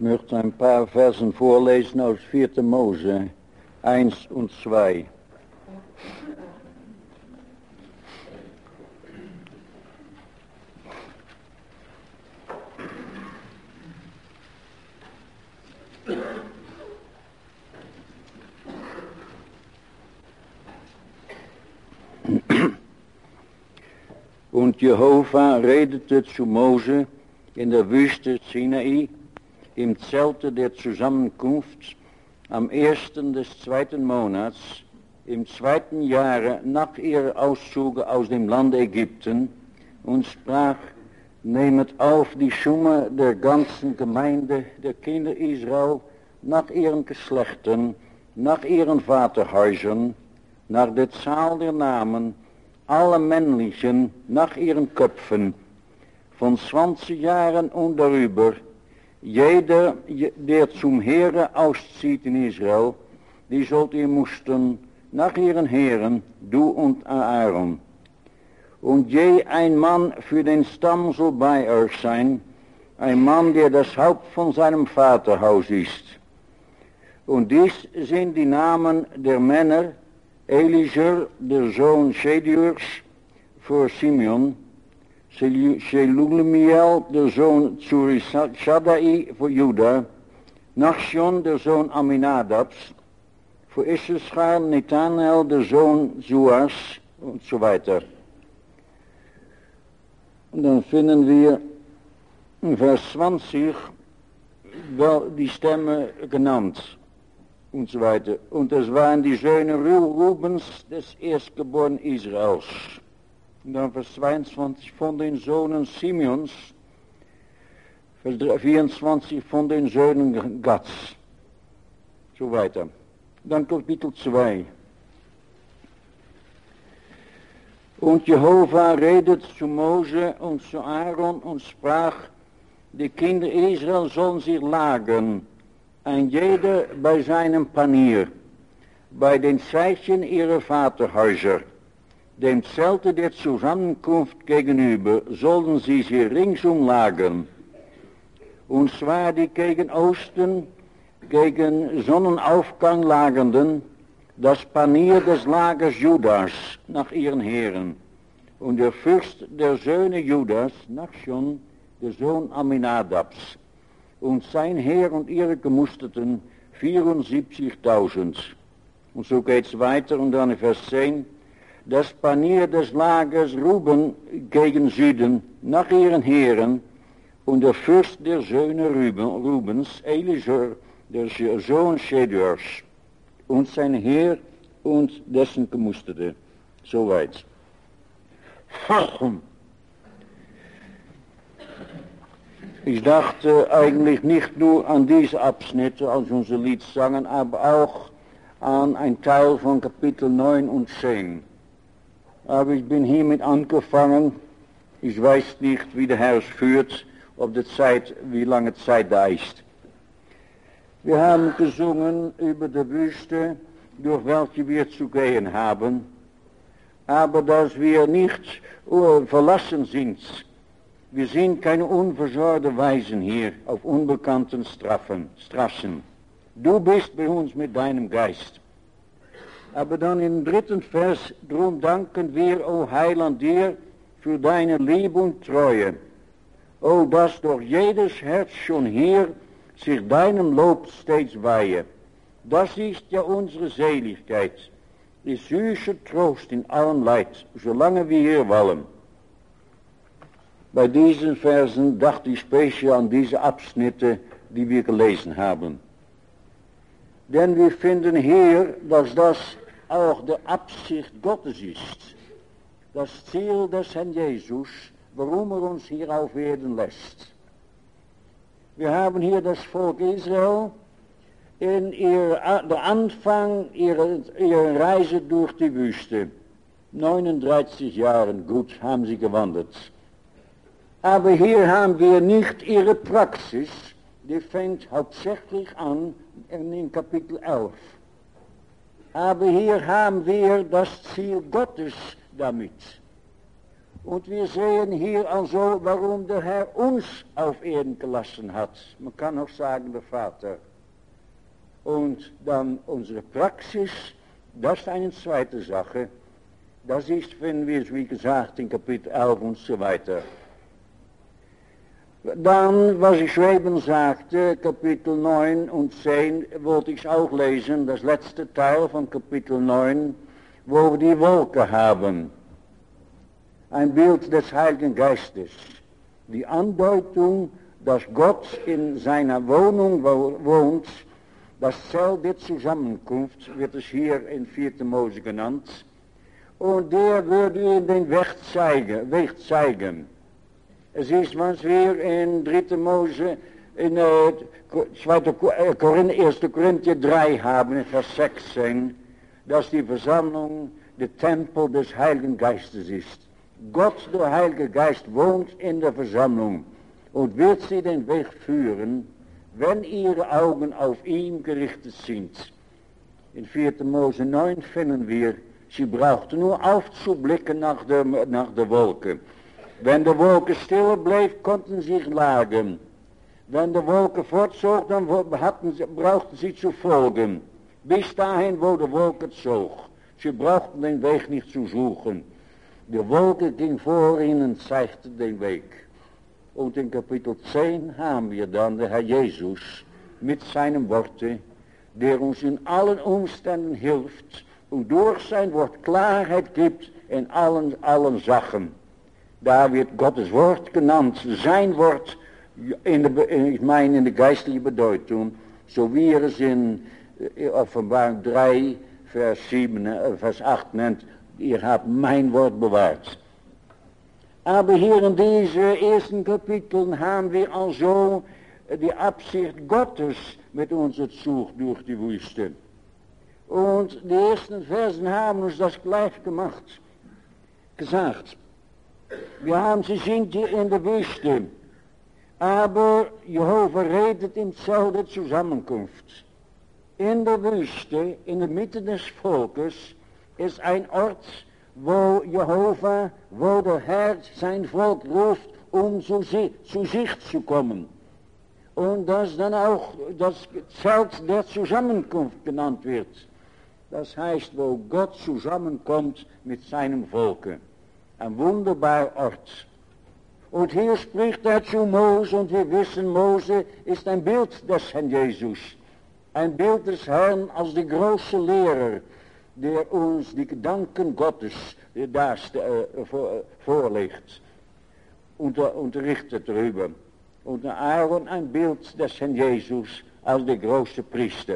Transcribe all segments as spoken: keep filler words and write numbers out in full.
möchte ein paar Versen vorlesen aus vierter Mose eins und zwei. Und Jehova redete zu Mose in der Wüste Sinai im Zelte der Zusammenkunft am ersten des zweiten Monats im zweiten Jahre nach ihrer Auszüge aus dem Land Ägypten und sprach: Nehmet auf die Summe der ganzen Gemeinde der Kinder Israel nach ihren Geschlechtern, nach ihren Vaterhäusern, nach der Zahl der Namen, alle männlichen nach ihren Köpfen, von zwanzig Jahren und darüber, jeder, der zum Heere auszieht in Israel, die sollt ihr musten nach ihren Heeren, du und Aaron. Und je ein Mann für den Stamm soll bei euch sein, ein Mann, der das Haupt von seinem Vaterhaus ist. Und dies sind die Namen der Männer: Elisur, der Sohn Schedurs, für Simeon, Shelumiel, der Sohn Zurishadai, für Juda, Nachshon, der Sohn Aminadabs, für Issachar, Nathanael, der Sohn Suas und so weiter. Und dann finden wir in Vers zwanzig wel die Stämme genannt und so weiter. Und das waren die Söhne Rubens, des Erstgeborenen Israels. Und dann Vers zweiundzwanzig von den Söhnen Simeons, Vers vierundzwanzig von den Söhnen Gads. So weiter. Dann Kapitel zwei. Und Jehova redet zu Mose und zu Aaron und sprach: Die Kinder Israel sollen sich lagern, ein jeder bei seinem Panier, bei den Zeichen ihrer Vaterhäuser, dem Zelte der Zusammenkunft gegenüber, sollen sie sich ringsum lagern. Und zwar die gegen Osten, gegen Sonnenaufgang lagernden, das Panier des Lagers Judas nach ihren Heeren. Und der Fürst der Söhne Judas, Nachshon, der Sohn Aminadabs, und sein Heer und ihre Gemusterten vierundsiebzigtausend. Und so geht's weiter, und dann in Vers zehn, das Panier des Lagers Ruben gegen Süden nach ihren Heeren, und der Fürst der Söhne Ruben, Rubens, Elisur, der Sohn Schedurs, und sein Heer und dessen Gemusterte. Soweit. Ich dachte eigentlich nicht nur an diese Abschnitte, als unser Lied sangen, aber auch an ein Teil von Kapitel neun und zehn. Aber ich bin hiermit angefangen. Ich weiß nicht, wie der Herr es führt, ob die Zeit, wie lange Zeit da ist. Wir haben gesungen über die Wüste, durch welche wir zu gehen haben, aber dass wir nicht uh, verlassen sind. Wir sind keine unversorgte Weisen hier auf unbekannten Straffen, Straßen. Du bist bei uns mit deinem Geist. Aber dann im dritten Vers, drum danken wir, o Heiland, dir für deine Liebe und Treue. O, dass doch jedes Herz schon hier sich deinem Lob stets weihe. Das ist ja unsere Seligkeit, ist süßer Trost in allem Leid, solange wir hier wollen. Bei diesen Versen dachte ich speziell an diese Abschnitte, die wir gelesen haben. Denn wir finden hier, dass das auch die Absicht Gottes ist. Das Ziel des Herrn Jesus, warum er uns hier auf Erden lässt. Wir haben hier das Volk Israel in ihr, der Anfang ihrer, ihrer Reise durch die Wüste. neununddreißig Jahre gut haben sie gewandert. Aber hier haben wir nicht ihre Praxis, die fängt hauptsächlich an in Kapitel elf. Aber hier haben wir das Ziel Gottes damit. Und wir sehen hier also, warum der Herr uns auf Erden gelassen hat. Man kann auch sagen, der Vater. Und dann unsere Praxis, das ist eine zweite Sache. Das ist, wenn wir es, wie gesagt, in Kapitel elf und so weiter. Dann, was ich eben sagte, Kapitel neun und zehn, wollte ich auch lesen, das letzte Teil von Kapitel neun, wo wir die Wolke haben. Ein Bild des Heiligen Geistes. Die Andeutung, dass Gott in seiner Wohnung wohnt, das Zelt der Zusammenkunft, wird es hier in vierten Mose genannt. Und der würde ihnen den Weg zeigen. Weg zeigen. Es ist, was wir in dritten Mose, in äh, zweiten Korinther, ersten Korinther drei haben, in Vers sechzehn, dass die Versammlung der Tempel des Heiligen Geistes ist. Gott, der Heilige Geist, wohnt in der Versammlung und wird sie den Weg führen, wenn ihre Augen auf ihn gerichtet sind. In vierten Mose neun finden wir, sie brauchten nur aufzublicken nach der, nach der Wolke. Wenn die Wolke still bleef, konnten sie sich lagen. Wenn die Wolke fortzog, dann hatten sie, brauchten sie zu folgen. Bis dahin, wo die Wolke zog. Sie brauchten den Weg nicht zu suchen. Die Wolke ging vor ihnen und zeigte den Weg. Und in Kapitel zehn haben wir dann den Herr Jesus mit seinem Worte, der uns in allen Umständen hilft und durch sein Wort Klarheit gibt in allen, allen Sachen. Da wird Gottes Wort genannt, sein Wort, in de, ich meine in der geistlichen Bedeutung, so wie er es in Offenbarung drei, Vers sieben, Vers acht nennt, ihr habt mein Wort bewahrt. Aber hier in diesen ersten Kapiteln haben wir also die Absicht Gottes mit unserem Zug durch die Wüste. Und die ersten Versen haben uns das gleich gemacht, gesagt. Wir haben, sie sind hier in der Wüste, aber Jehova redet im Zelt der Zusammenkunft. In der Wüste, in der Mitte des Volkes, ist ein Ort, wo Jehova, wo der Herr sein Volk ruft, um zu, zu sich zu kommen. Und das dann auch das Zelt der Zusammenkunft genannt wird. Das heißt, wo Gott zusammenkommt mit seinem Volke. Ein wunderbarer Ort. Und hier spricht er zu Mose, und wir wissen, Mose ist ein Bild des Herrn Jesus. Ein Bild des Herrn als der große Lehrer, der uns die Gedanken Gottes da äh, vor, vorlegt und unterrichtet darüber. Und Aaron ein Bild des Herrn Jesus als der große Priester.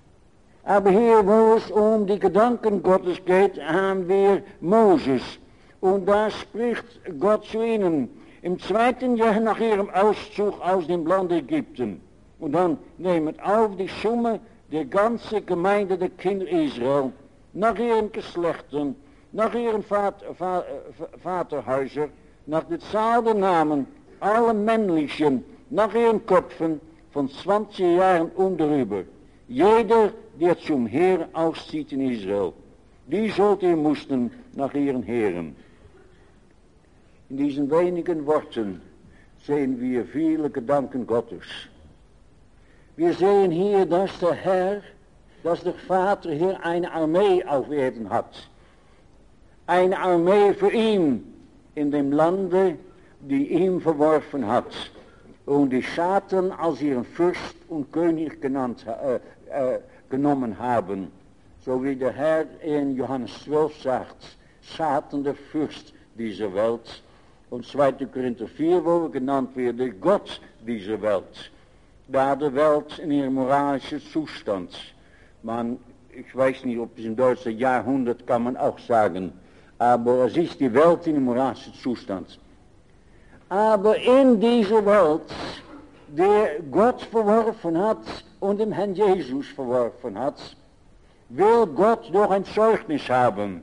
Aber hier, wo es um die Gedanken Gottes geht, haben wir Moses. Und da spricht Gott zu ihnen im zweiten Jahr nach ihrem Auszug aus dem Land Ägypten. Und dann nehmt auf die Summe der ganzen Gemeinde der Kinder Israel, nach ihren Geschlechtern, nach ihren Vater, Vater, Vaterhäusern, nach der Zahl der Namen, alle männlichen, nach ihren Köpfen, von zwanzig Jahren und darüber. Jeder, der zum Heer auszieht in Israel, die sollte ihr mussten nach ihren Heeren. In diesen wenigen Worten sehen wir viele Gedanken Gottes. Wir sehen hier, dass der Herr, dass der Vater hier eine Armee auf Erden hat. Eine Armee für ihn in dem Lande, die ihm verworfen hat. Und die Satan als ihren Fürst und König genannt, äh, äh, genommen haben. So wie der Herr in Johannes zwölf sagt, Satan der Fürst dieser Welt. Und zweiten Korinther vier, wo genannt wird, der Gott dieser Welt. Da die Welt in ihrem moralischen Zustand. Man, ich weiß nicht, ob es im deutschen Jahrhundert kann man auch sagen, aber es ist die Welt in ihrem moralischen Zustand. Aber in dieser Welt, der Gott verworfen hat und dem Herrn Jesus verworfen hat, will Gott doch ein Zeugnis haben.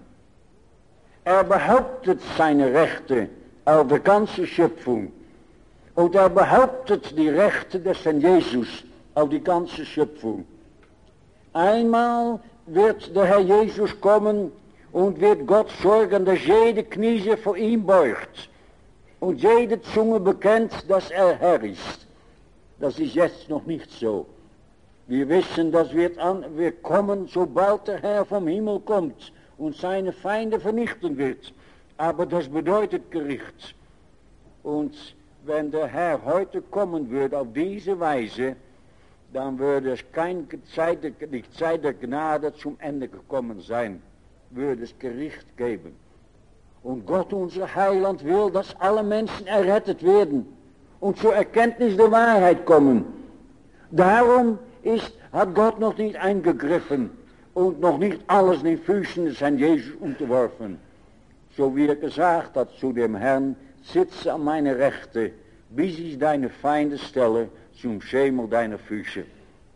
Er behauptet seine Rechte auf der ganzen Schöpfung. Und er behauptet die Rechte des Herrn Jesus auf die ganze Schöpfung. Einmal wird der Herr Jesus kommen und wird Gott sorgen, dass jede Knie sich vor ihm beugt und jede Zunge bekennt, dass er Herr ist. Das ist jetzt noch nicht so. Wir wissen, das wird an, wir kommen, sobald der Herr vom Himmel kommt und seine Feinde vernichten wird. Aber das bedeutet Gericht. Und wenn der Herr heute kommen würde auf diese Weise, dann würde es keine Zeit, die Zeit der Gnade zum Ende gekommen sein, würde es Gericht geben. Und Gott, unser Heiland, will, dass alle Menschen errettet werden und zur Erkenntnis der Wahrheit kommen. Darum ist, hat Gott noch nicht eingegriffen und noch nicht alles in den Füßen des Herrn Jesus unterworfen. So wie er gesagt hat zu dem Herrn, sitze an meine Rechte, bis ich deine Feinde stelle zum Schemel deiner Füße.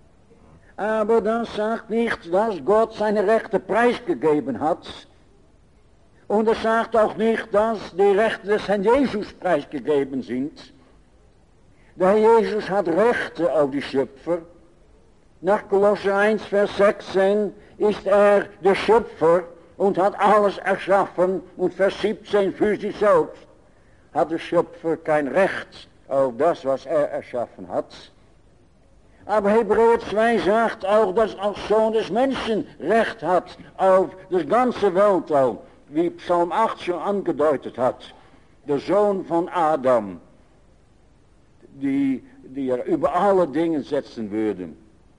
Aber das sagt nicht, dass Gott seine Rechte preisgegeben hat. Und es sagt auch nicht, dass die Rechte des Herrn Jesus preisgegeben sind. Der Herr Jesus hat Rechte auf die Schöpfer. Nach Kolosser eins, Vers sechzehn ist er der Schöpfer und hat alles erschaffen. Und Vers siebzehn für sich selbst hat der Schöpfer kein Recht auf das, was er erschaffen hat. Aber Hebräer zwei sagt auch, dass auch Sohn des Menschen Recht hat auf das ganze Weltall, wie Psalm acht schon angedeutet hat. Der Sohn von Adam, die, die er über alle Dinge setzen würde.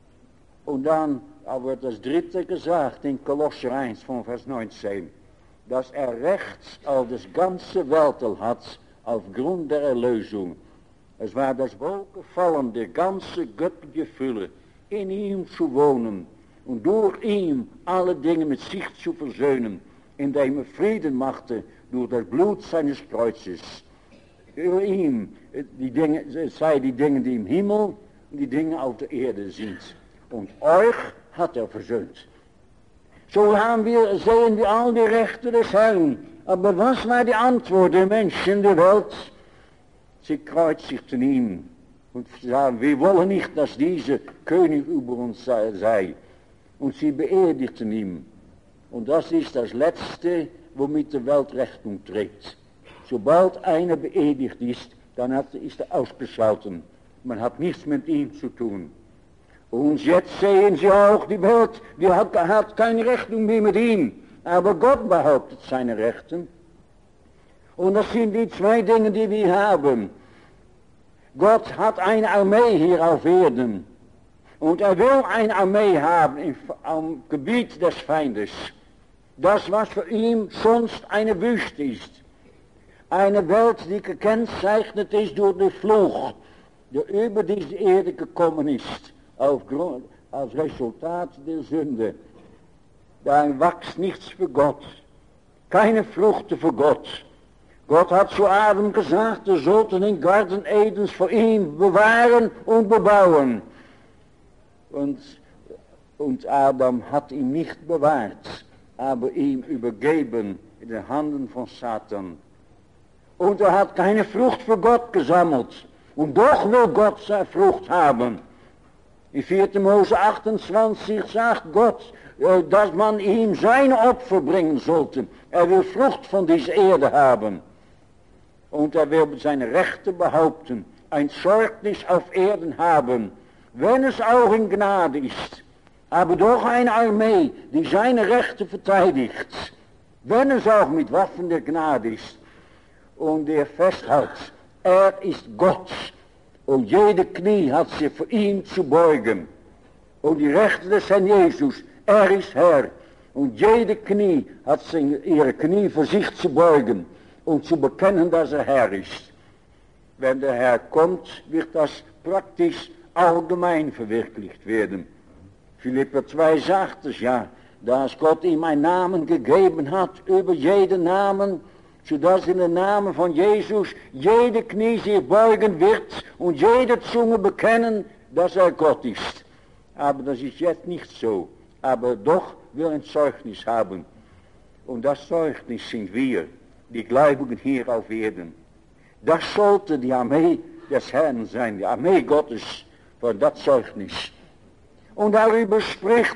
Und dann wird das dritte gesagt in Kolosser eins von Vers neunzehn, dass er Recht auf das ganze Weltall hat aufgrund der Erlösung. Es war das Wohlgefallen der ganze göttliche Fülle, in ihm zu wohnen und durch ihn alle Dinge mit sich zu versöhnen, indem er Frieden machte durch das Blut seines Kreuzes. Über ihm die Dinge, sei die Dinge, die im Himmel und die Dinge auf der Erde sind. Und euch hat er versöhnt. So haben wir, sehen wir all die Rechte des Herrn. Aber was war die Antwort der Menschen der Welt? Sie kreuzigten ihn und sagen, wir wollen nicht, dass dieser König über uns sei. Und sie beerdigten ihn. Und das ist das Letzte, womit die Welt Rechnung trägt. Sobald einer beerdigt ist, dann hat, ist er ausgeschaltet. Man hat nichts mit ihm zu tun. Und jetzt sehen sie auch, die Welt, die hat, hat keine Rechnung mehr mit ihm. Aber Gott behauptet seine Rechten. Und das sind die zwei Dinge, die wir haben. Gott hat eine Armee hier auf Erden. Und er will eine Armee haben im, am Gebiet des Feindes. Das, was für ihn sonst eine Wüste ist. Eine Welt, die gekennzeichnet ist durch den Fluch, der über diese Erde gekommen ist, aufgrund, als Resultat der Sünde. Da wächst nichts für Gott, keine Früchte für Gott. Gott hat zu Adam gesagt, er sollte den Garten Edens für ihn bewahren und bebauen. Und, und Adam hat ihn nicht bewahrt, aber ihm übergeben in den Handen von Satan. Und er hat keine Frucht für Gott gesammelt. Und doch will Gott seine Frucht haben. In vierten Mose achtundzwanzig sagt Gott, dass man ihm seine Opfer bringen sollte. Er will Frucht von dieser Erde haben. Und er will seine Rechte behaupten, ein Zeugnis auf Erden haben, wenn es auch in Gnade ist. Aber doch eine Armee, die seine Rechte verteidigt, wenn es auch mit Waffen der Gnade ist. Und der festhält, er ist Gott. Und jede Knie hat sich für ihn zu beugen. Und die Rechte des Herrn Jesus, er ist Herr. Und jede Knie hat sich ihre Knie für sich zu beugen und zu bekennen, dass er Herr ist. Wenn der Herr kommt, wird das praktisch allgemein verwirklicht werden. Philipper zwei sagt es ja, dass Gott ihm einen Namen gegeben hat über jeden Namen, sodass in den Namen von Jesus jede Knie sich beugen wird und jede Zunge bekennen, dass er Gott ist. Aber das ist jetzt nicht so. Aber doch will ein Zeugnis haben. Und das Zeugnis sind wir, die Gläubigen hier auf Erden. Das sollte die Armee des Herrn sein, die Armee Gottes, für das Zeugnis. Und darüber spricht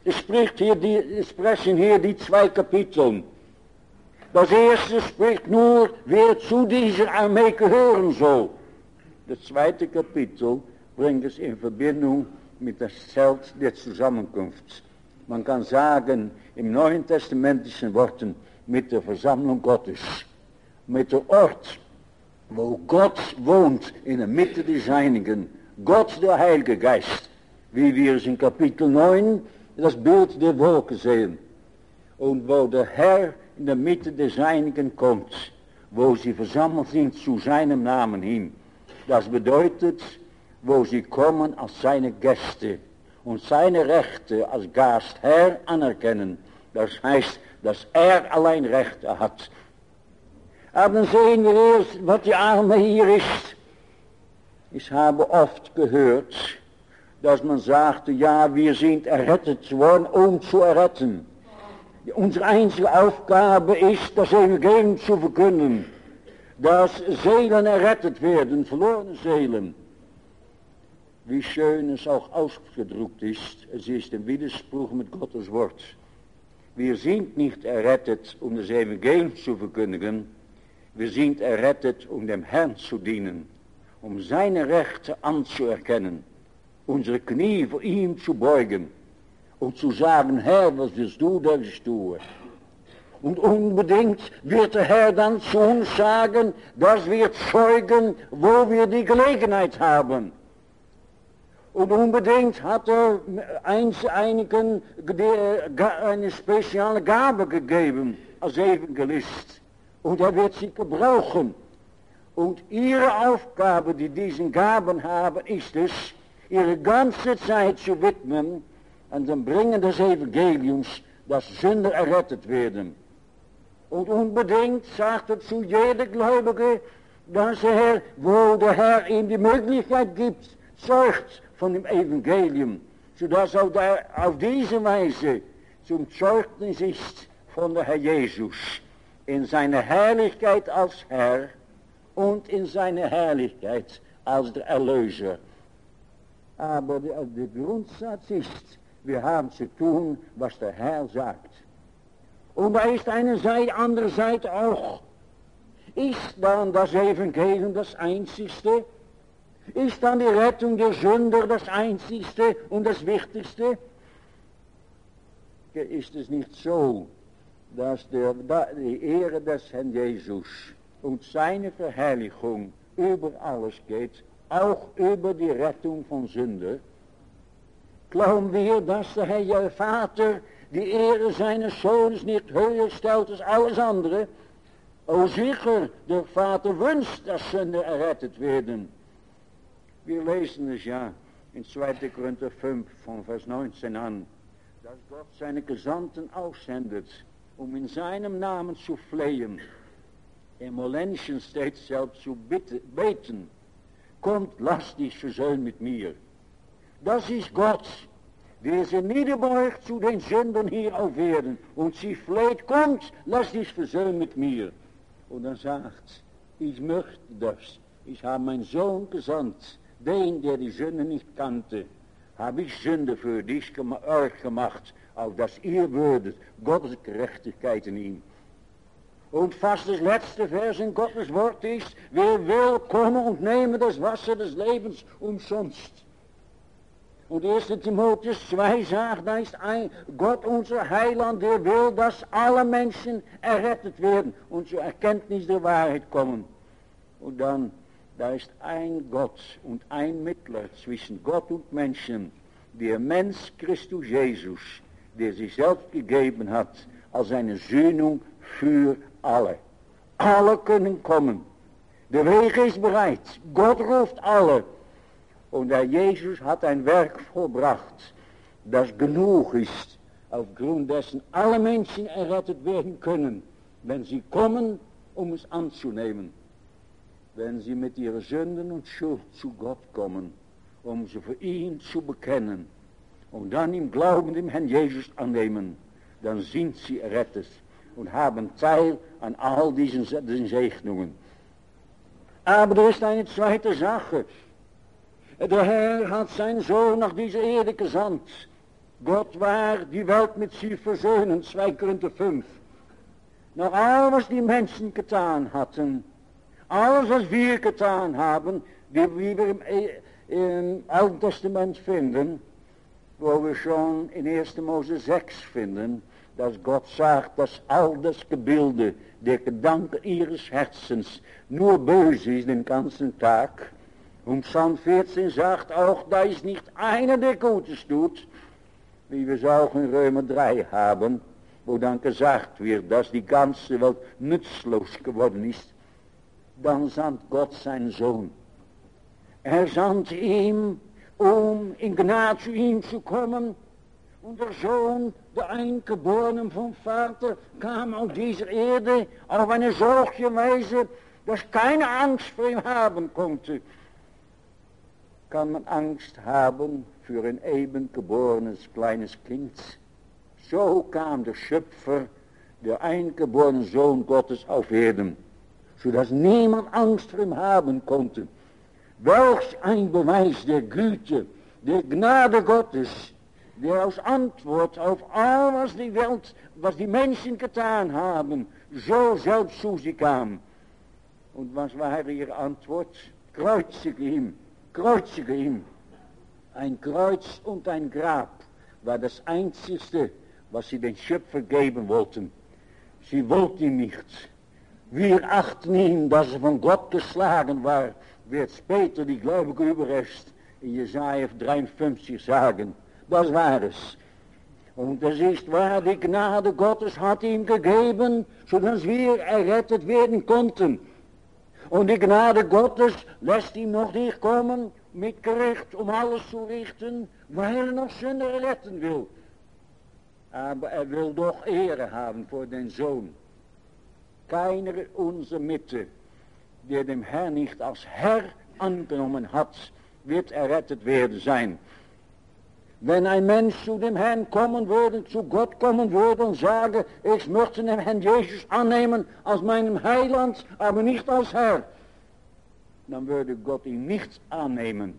Es spricht hier die, es sprechen hier die zwei Kapiteln. Das erste spricht nur, wer zu dieser Armee gehören soll. Das zweite Kapitel bringt es in Verbindung mit das Zelt der Zusammenkunft. Man kann sagen, im Neuen Testamentischen Worten, mit der Versammlung Gottes, mit der Ort, wo Gott wohnt in der Mitte der Seinigen, Gott der Heilige Geist, wie wir es in Kapitel neun das Bild der Wolken sehen, und wo der Herr in der Mitte der Seinigen kommt, wo sie versammelt sind zu seinem Namen hin. Das bedeutet, wo sie kommen als seine Gäste und seine Rechte als Gastherr anerkennen. Das heißt, dass er allein Rechte hat. Aber dann sehen wir erst, was die Arme hier ist. Ich habe oft gehört, dass man sagte, ja, wir sind errettet worden, um zu erretten. Unsere einzige Aufgabe ist, das Evangelium zu verkünden, dass Seelen errettet werden, verlorene Seelen. Wie schön es auch ausgedrückt ist, es ist ein Widerspruch mit Gottes Wort. Wir sind nicht errettet, um das Evangelium zu verkündigen, wir sind errettet, um dem Herrn zu dienen, um seine Rechte anzuerkennen, unsere Knie vor ihm zu beugen und zu sagen, Herr, was willst du, dass ich tue? Und unbedingt wird der Herr dann zu uns sagen, dass wir zeugen, wo wir die Gelegenheit haben. Und unbedingt hat er einigen eine spezielle Gabe gegeben als Evangelist. Und er wird sie gebrauchen. Und ihre Aufgabe, die diesen Gaben haben, ist es, ihre ganze Zeit zu widmen an dem Bringen des Evangeliums, dass Sünder errettet werden. Und unbedingt sagt er zu jeder Gläubige, dass er, wo der Herr ihm die Möglichkeit gibt, zeugt von dem Evangelium, sodass er da auf diese Weise zum Zeugnis ist von der Herr Jesus in seiner Herrlichkeit als Herr und in seiner Herrlichkeit als der Erlöser. Aber der, der Grundsatz ist, wir haben zu tun, was der Herr sagt. Und da ist eine Seite, andere Seite auch. Ist dann das Evangelium das Einzigste? Ist dann die Rettung der Sünder das Einzigste und das Wichtigste? Ist es nicht so, dass der, die Ehre des Herrn Jesus und seine Verherrlichung über alles geht, auch über die Rettung von Sünder? Glauben wir, dass der Herr Vater die Ehre seines Sohnes nicht höher stellt als alles andere? O sicher, der Vater wünscht, dass Sünder errettet werden. Wir lesen es ja in zweiter Korinther fünf von Vers neunzehn an, dass Gott seine Gesandten aussendet, um in seinem Namen zu flehen. Im Mollenischen steht selbst zu beten. Kommt, lasst dich versöhnen mit mir. Das ist Gott, der sie niederbeugt zu den Sündern hier auf Erden und sie fleht, kommt, lasst dich versöhnen mit mir. Und dann sagt, ich möchte das. Ich habe meinen Sohn gesandt, den, der die Sünde nicht kannte, habe ich Sünde für dich gema- euch gemacht, auf dass ihr würdet Gottes Gerechtigkeit in ihm. Und fast das letzte Vers in Gottes Wort ist, wer will kommen und nehmen das Wasser des Lebens umsonst. Und erster Timotheus zwei sagt, da ist ein Gott, unser Heiland, der will, dass alle Menschen errettet werden und zur Erkenntnis der Wahrheit kommen. Und dann, da ist ein Gott und ein Mittler zwischen Gott und Menschen, der Mensch Christus Jesus, der sich selbst gegeben hat als eine Sühnung für alle. Alle können kommen. Der Weg ist bereit. Gott ruft alle. Und der Jesus hat ein Werk vollbracht, das genug ist, aufgrund dessen alle Menschen errettet werden können, wenn sie kommen, um es anzunehmen. Wenn sie mit ihren Sünden und Schuld zu Gott kommen, um sie für ihn zu bekennen und dann im Glauben dem Herrn Jesus annehmen, dann sind sie errettet und haben Teil an all diesen, diesen Segnungen. Aber da ist eine zweite Sache. Der Herr hat seinen Sohn nach dieser Erde gesandt, Gott war die Welt mit sich versöhnen, zwei Korinther fünf. Nach all, was die Menschen getan hatten, alles, was wir getan haben, wie, wie wir im, im Alten Testament finden, wo wir schon in erster Mose sechs finden, dass Gott sagt, dass all das Gebilde, der Gedanke ihres Herzens nur böse ist den ganzen Tag. Und Psalm vierzehn sagt auch, da ist nicht einer, der Gutes tut, wie wir es auch in Römer drei haben, wo dann gesagt wird, dass die ganze Welt nutzlos geworden ist. Dann sandt Gott seinen Sohn. Er sandte ihm, um in Gnade zu ihm zu kommen. Und der Sohn, der Eingeborene vom Vater, kam auf dieser Erde auf eine solche Weise, dass keine Angst vor ihm haben konnte. Kann man Angst haben für ein eben geborenes kleines Kind? So kam der Schöpfer, der eingeborene Sohn Gottes auf Erden, sodass niemand Angst vor ihm haben konnte. Welch ein Beweis der Güte, der Gnade Gottes, der als Antwort auf all, was die Welt, was die Menschen getan haben, so selbst zu sie kam. Und was war ihre Antwort? Kreuzige ihn, kreuzige ihn. Ein Kreuz und ein Grab war das Einzige, was sie den Schöpfer geben wollten. Sie wollten ihn nicht. Wir achten ihn, dass er von Gott geschlagen war, wird später die gläubige Überrest in Jesaja dreiundfünfzig sagen. Das war es. Und es ist wahr, die Gnade Gottes hat ihm gegeben, sodass wir errettet werden konnten. Und die Gnade Gottes lässt ihm noch nicht kommen mit Gericht, um alles zu richten, weil er noch Sünder retten will. Aber er will doch Ehre haben vor den Sohn. Keiner unserer Mitte, der dem Herrn nicht als Herr angenommen hat, wird errettet werden sein. Wenn ein Mensch zu dem Herrn kommen würde, zu Gott kommen würde und sagen, ich möchte den Herrn Jesus annehmen als meinem Heiland, aber nicht als Herr, dann würde Gott ihn nicht annehmen.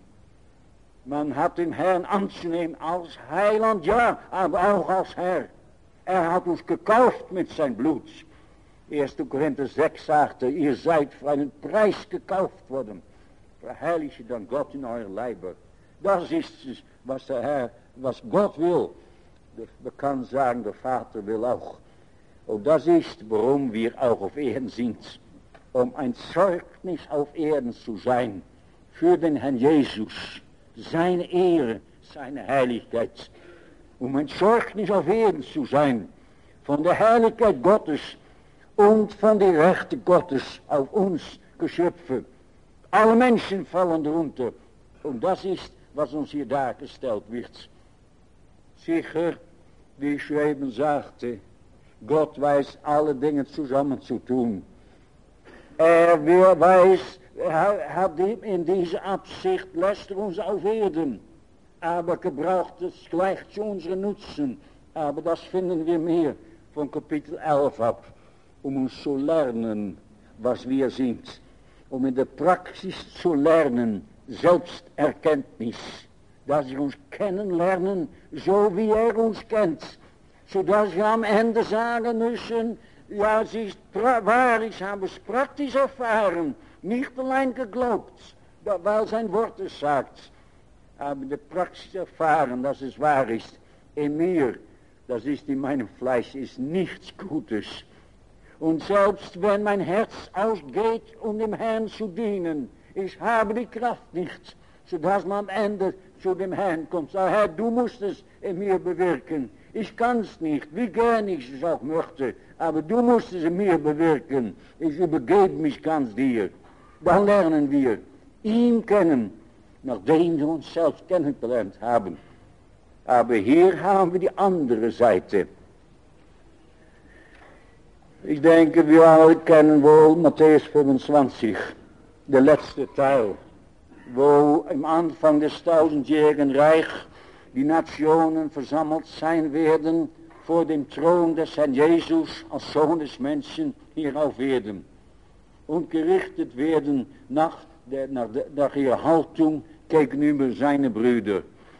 Man hat den Herrn anzunehmen als Heiland, ja, aber auch als Herr. Er hat uns gekauft mit sein Blut. erster Korinther sechs sagte, ihr seid für einen Preis gekauft worden. Verherrliche dann Gott in euer Leiber. Das ist es, was der Herr, was Gott will. Man kann sagen, der Vater will auch. Und das ist, warum wir auch auf Erden sind. Um ein Zeugnis auf Erden zu sein. Für den Herrn Jesus. Seine Ehre, seine Heiligkeit. Um ein Zeugnis auf Erden zu sein. Von der Herrlichkeit Gottes. Und von der Rechte Gottes auf uns Geschöpfe. Alle Menschen fallen darunter. Und das ist, was uns hier dargestellt wird. Sicher, wie ich eben sagte, Gott weiß alle Dinge zusammen zu tun. Er weiß, er hat in dieser Absicht, lässt er uns auf Erden, aber gebraucht es gleich zu unserem Nutzen. Aber das finden wir mehr von Kapitel elf ab, um uns zu lernen, was wir sind. Um in der Praxis zu lernen, Selbsterkenntnis, dass wir uns kennenlernen, so wie er uns kennt, sodass wir am Ende sagen müssen, ja, es ist wahr, ich habe es praktisch erfahren, nicht allein geglaubt, weil sein Wort es sagt, aber in der Praxis erfahren, dass es wahr ist, in mir, das ist in meinem Fleisch, ist nichts Gutes. Und selbst wenn mein Herz ausgeht, um dem Herrn zu dienen, ich habe die Kraft nicht, sodass man am Ende zu dem Herrn kommt. Sag, Herr, du musst es in mir bewirken. Ich kann es nicht, wie gern ich es auch möchte, aber du musst es in mir bewirken. Ich übergebe mich ganz dir. Dann lernen wir ihn kennen, nachdem wir uns selbst kennengelernt haben. Aber hier haben wir die andere Seite. Ich denke, wir alle kennen wohl Matthäus fünfundzwanzig, der letzte Teil, wo im Anfang des tausendjährigen Reich die Nationen versammelt sein werden vor dem Thron des Herrn Jesus als Sohn des Menschen hier auf Erden und gerichtet werden nach, der, nach, der, nach ihrer Haltung gegenüber seinen Brüdern.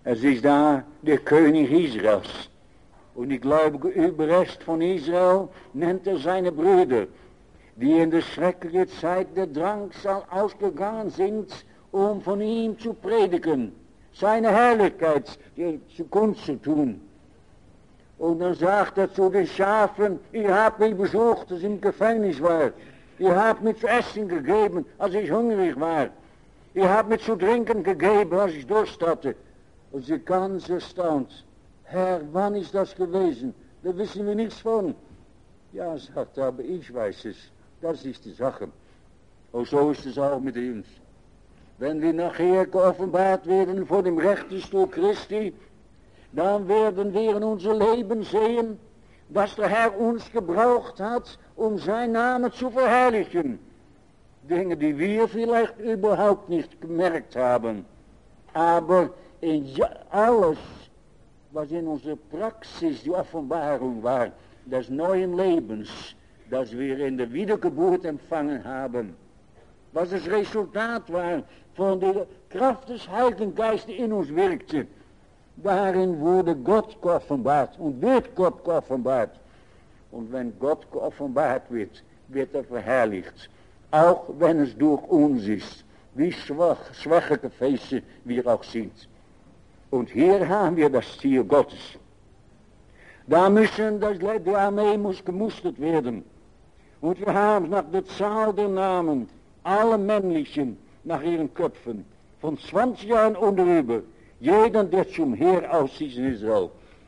Es ist da der König Israels. Und ich glaube, über Rest von Israel nennt er seine Brüder, die in der schrecklichen Zeit der Drangsal ausgegangen sind, um von ihm zu predigen, seine Herrlichkeit zu kundzutun. Und dann sagt er zu den Schafen, ihr habt mich besucht, als ich im Gefängnis war. Ihr habt mir zu essen gegeben, als ich hungrig war. Ihr habt mir zu trinken gegeben, als ich Durst hatte. Und sie ganz erstaunt. Herr, wann ist das gewesen? Da wissen wir nichts von. Ja, sagt er, aber ich weiß es. Das ist die Sache. Und so ist es auch mit uns. Wenn wir nachher geoffenbart werden vor dem Richterstuhl Christi, dann werden wir in unser Leben sehen, dass der Herr uns gebraucht hat, um seinen Namen zu verherrlichen. Dinge, die wir vielleicht überhaupt nicht gemerkt haben. Aber in alles, was in unserer Praxis die Offenbarung war, des neuen Lebens, das wir in der Wiedergeburt empfangen haben, was das Resultat war von der Kraft des Heiligen Geistes, die in uns wirkte, darin wurde Gott geoffenbart und wird Gott geoffenbart. Und wenn Gott geoffenbart wird, wird er verherrlicht. Auch wenn es durch uns ist, wie schwach, schwache Gefäße wir auch sind. Und hier haben wir das Ziel Gottes. Da müssen, das, die Armee muss gemustert werden. Und wir haben nach der Zahl der Namen, alle männlichen nach ihren Köpfen, von zwanzig Jahren und darüber, jeder, der zum Heer auszieht in Israel.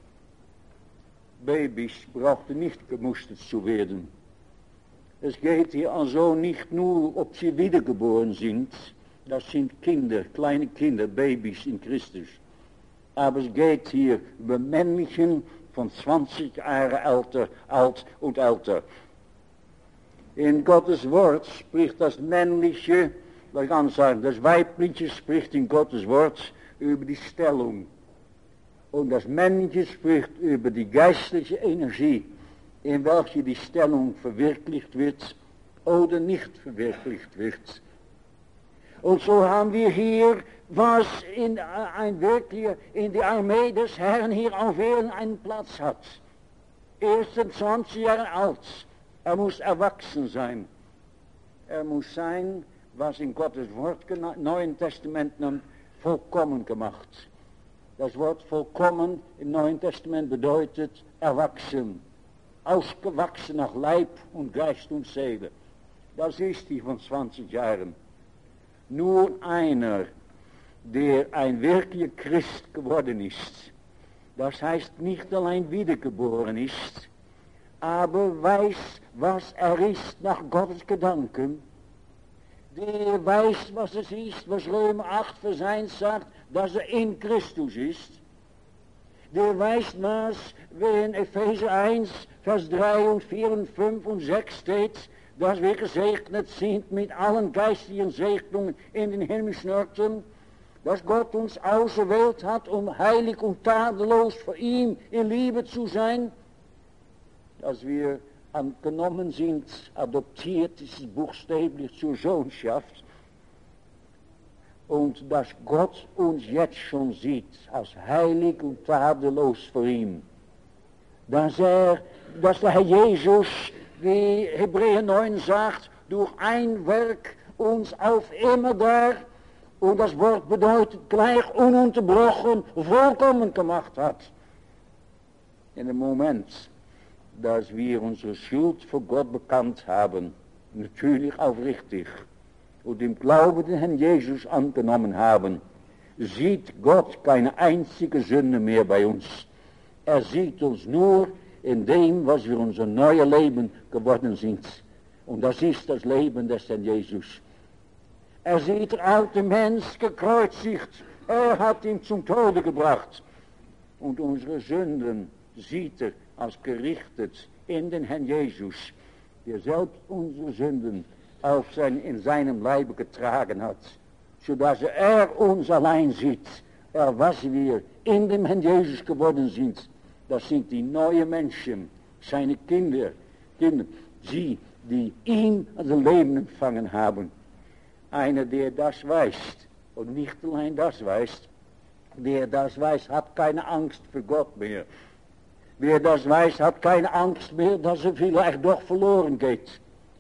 Babys brauchten nicht gemustert zu werden. Es geht hier also nicht nur, ob sie wiedergeboren sind. Das sind Kinder, kleine Kinder, Babys in Christus. Aber es geht hier über männlichen von zwanzig Jahre älter, alt und älter. In Gottes Wort spricht das männliche, ich kann sagen, das weibliche spricht in Gottes Wort über die Stellung. Und das männliche spricht über die geistliche Energie, in welche die Stellung verwirklicht wird oder nicht verwirklicht wird. Und so haben wir hier, was in, ein wirklich in der Armee des Herrn hier auf Erden einen Platz hat. Erstens zwanzig Jahre alt. Er muss erwachsen sein. Er muss sein, was in Gottes Wort, im Neuen Testament nennt, vollkommen gemacht. Das Wort vollkommen im Neuen Testament bedeutet erwachsen. Ausgewachsen nach Leib und Geist und Seele. Das ist die von zwanzig Jahren. Nur einer, der ein wirklicher Christ geworden ist, das heißt nicht allein wiedergeboren ist, aber weiß, was er ist nach Gottes Gedanken, der weiß, was es ist, was Römer acht Vers eins sagt, dass er in Christus ist, der weiß, was, wenn Epheser eins Vers drei und vier und fünf und sechs steht, dass wir gesegnet sind mit allen geistlichen Segnungen in den himmlischen Orten, dass Gott uns auserwählt hat, um heilig und tadellos vor ihm in Liebe zu sein, dass wir angenommen sind, adoptiert ist buchstäblich zur Sohnschaft, und dass Gott uns jetzt schon sieht als heilig und tadellos vor ihm. Dass er, dass der Herr Jesus, wie Hebräer neun sagt, durch ein Werk uns auf immer da, und das Wort bedeutet gleich ununterbrochen, vollkommen gemacht hat. In dem Moment, dass wir unsere Schuld vor Gott bekannt haben, natürlich aufrichtig, und im Glauben den Herrn Jesus angenommen haben, sieht Gott keine einzige Sünde mehr bei uns. Er sieht uns nur in dem, was wir unser neues Leben geworden sind. Und das ist das Leben des Herrn Jesus. Er sieht der alte Mensch gekreuzigt. Er hat ihn zum Tode gebracht. Und unsere Sünden sieht er als gerichtet in den Herrn Jesus, der selbst unsere Sünden auf sein, in seinem Leibe getragen hat, sodass er uns allein sieht, er was wir in dem Herrn Jesus geworden sind. Das sind die neuen Menschen, seine Kinder, Kinder, sie, die ihn als Leben empfangen haben. Einer, der das weiß, und nicht allein das weiß, Wer das weiß, hat keine Angst für Gott mehr. Wer das weiß, hat keine Angst mehr, dass er vielleicht doch verloren geht.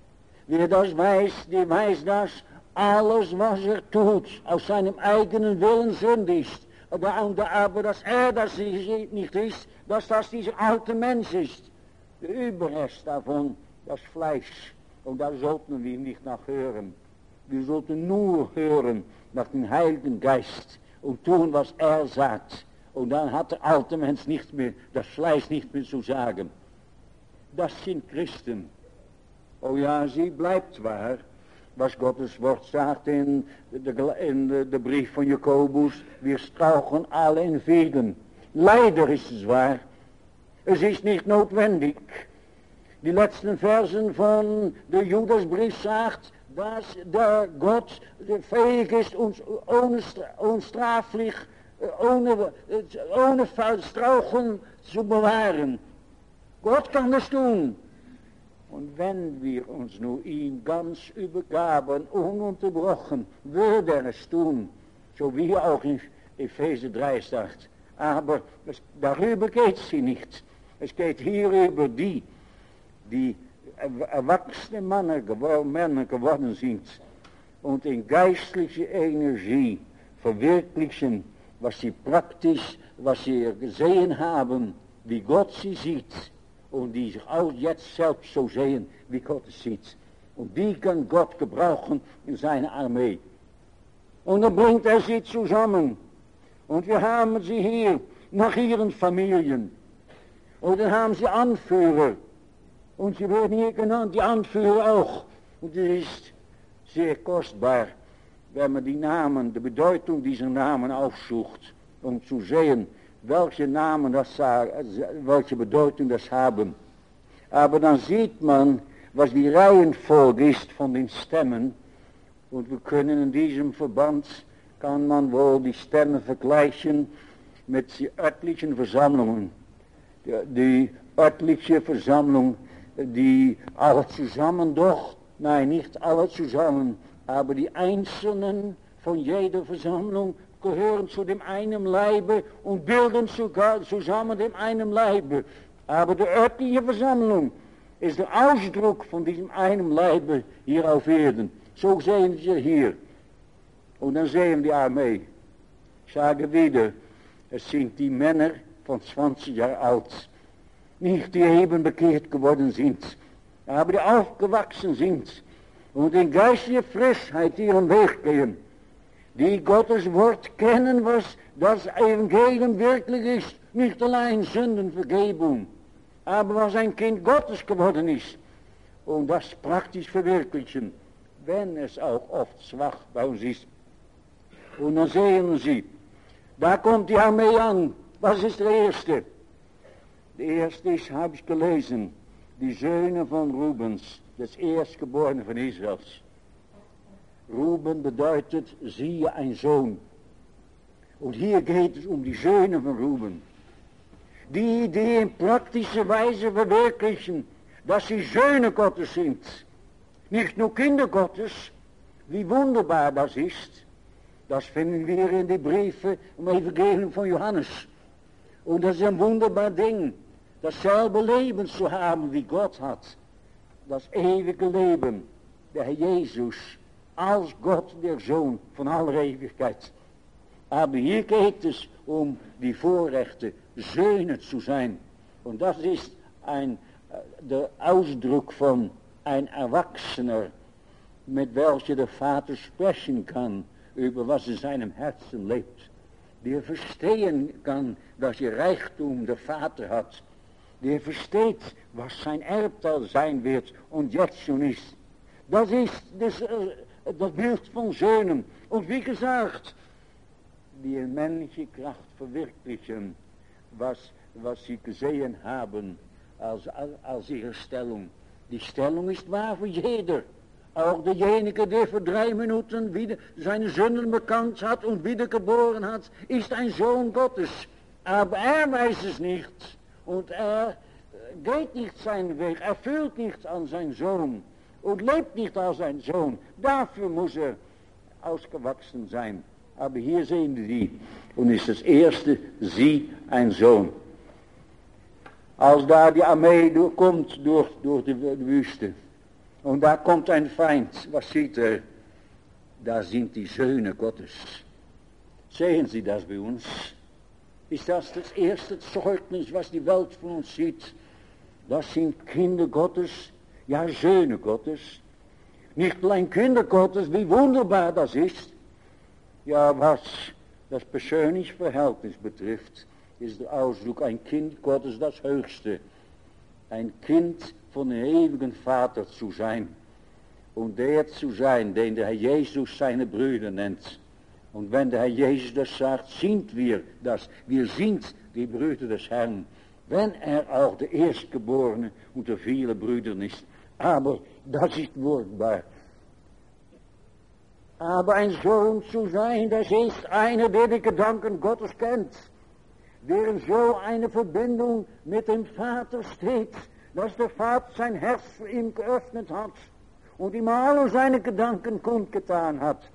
Wer das weiß, der weiß, dass alles, was er tut, aus seinem eigenen Willen Sünde ist. Aber, aber dass er das nicht ist, dass das dieser alte Mensch ist. Der Überrest davon, das Fleisch. Und da sollten wir nicht nach hören. Wir sollten nur hören nach dem Heiligen Geist und tun, was er sagt. Und dann hat der alte Mensch nicht mehr, das Fleisch nicht mehr zu sagen. Das sind Christen. Oh ja, sie bleibt wahr, was Gottes Wort sagt in de, in de, de brief van Jakobus. Wir strauchen alle in Fehden. Leider ist es wahr. Es ist nicht notwendig. Die letzten Versen von der Judasbrief sagt, dass der Gott fähig ist, uns unstraflich, ohne, ohne Straucheln zu bewahren. Gott kann das tun. Und wenn wir uns nur ihm ganz übergaben, ununterbrochen, würde er es tun. So wie auch in Epheser drei sagt. Aber es, darüber geht es hier nicht. Es geht hier über die, die erwachsene Männer geworden, Männer geworden sind und in geistliche Energie verwirklichen, was sie praktisch, was sie gesehen haben, wie Gott sie sieht und die sich auch jetzt selbst so sehen, wie Gott es sieht. Und die kann Gott gebrauchen in seine Armee. Und dann bringt er sie zusammen und wir haben sie hier nach ihren Familien und dann haben sie Anführer. Und sie werden hier genannt, die Anführer auch. Und es ist sehr kostbar, wenn man die Namen, die Bedeutung dieser Namen aufsucht, um zu sehen, welche Namen das sagen, welche Bedeutung das haben. Aber dann sieht man, was die Reihenfolge ist von den Stämmen. Und wir können in diesem Verband, kann man wohl die Stämme vergleichen mit den örtlichen Versammlungen. Die, die örtliche Versammlung, die alle zusammen doch, nein, nicht alle zusammen, aber die Einzelnen von jeder Versammlung gehören zu dem einen Leibe und bilden sogar zusammen dem einen Leibe. Aber die örtliche Versammlung ist der Ausdruck von diesem einen Leibe hier auf Erden. So sehen Sie hier. Und dann sehen die Armee. Ich sage wieder, es sind die Männer von zwanzig Jahren alt. Nicht die eben bekehrt geworden sind, aber die aufgewachsen sind und in geistlicher Frischheit ihren Weg gehen, die Gottes Wort kennen, was das Evangelium wirklich ist, nicht allein Sündenvergebung, aber was ein Kind Gottes geworden ist und das praktisch verwirklichen, wenn es auch oft schwach bei uns ist. Und dann sehen Sie, da kommt die Armee an. Was ist der Erste? Der erste ist, habe ich gelesen, die Söhne von Rubens, das Erstgeborene von Israels. Ruben bedeutet, siehe ein Sohn. Und hier geht es um die Söhne von Ruben. Die, die in praktischer Weise verwirklichen, dass sie Söhne Gottes sind. Nicht nur Kinder Gottes, wie wunderbar das ist. Das finden wir in den Briefen im Evangelium von Johannes. Und das ist ein wunderbar Ding, dasselbe Leben zu haben, wie Gott hat. Das ewige Leben, der Herr Jesus, als Gott, der Sohn von aller Ewigkeit. Aber hier geht es um die Vorrechte, Söhne zu sein. Und das ist ein, der Ausdruck von ein Erwachsener, mit welchem der Vater sprechen kann, über was in seinem Herzen lebt. Der verstehen kann, dass er Reichtum der Vater hat. Der versteht, was sein Erbteil sein wird und jetzt schon ist. Das ist das, das Bild von Söhnen. Und wie gesagt, die männliche Kraft verwirklichen, was, was sie gesehen haben als, als ihre Stellung. Die Stellung ist wahr für jeder. Auch derjenige, der vor drei Minuten wieder seine Sünden bekannt hat und wiedergeboren hat, ist ein Sohn Gottes. Aber er weiß es nicht. Und er geht nicht seinen Weg. Er fühlt nicht an seinen Sohn. Und lebt nicht als ein Sohn. Dafür muss er ausgewachsen sein. Aber hier sehen wir die. Und ist das erste, sie, ein Sohn. Als da die Armee kommt durch, durch die Wüste. Und da kommt ein Feind. Was sieht er? Da sind die Söhne Gottes. Sehen Sie das bei uns? Ist das das erste Zeugnis, was die Welt von uns sieht? Das sind Kinder Gottes, ja Söhne Gottes. Nicht allein Kinder Gottes, wie wunderbar das ist. Ja, was das Beschönungsverhältnis betrifft, ist der Ausdruck ein Kind Gottes das Höchste. Ein Kind von dem ewigen Vater zu sein. Und der zu sein, den der Herr Jesus seine Brüder nennt. Und wenn der Herr Jesus das sagt, sind wir das. Wir sind die Brüder des Herrn. Wenn er auch der Erstgeborene unter vielen Brüdern ist. Aber das ist wunderbar. Aber ein Sohn zu sein, das ist einer, der die Gedanken Gottes kennt. Der in so eine Verbindung mit dem Vater steht, dass der Vater sein Herz für ihn geöffnet hat und ihm alle seine Gedanken kundgetan hat.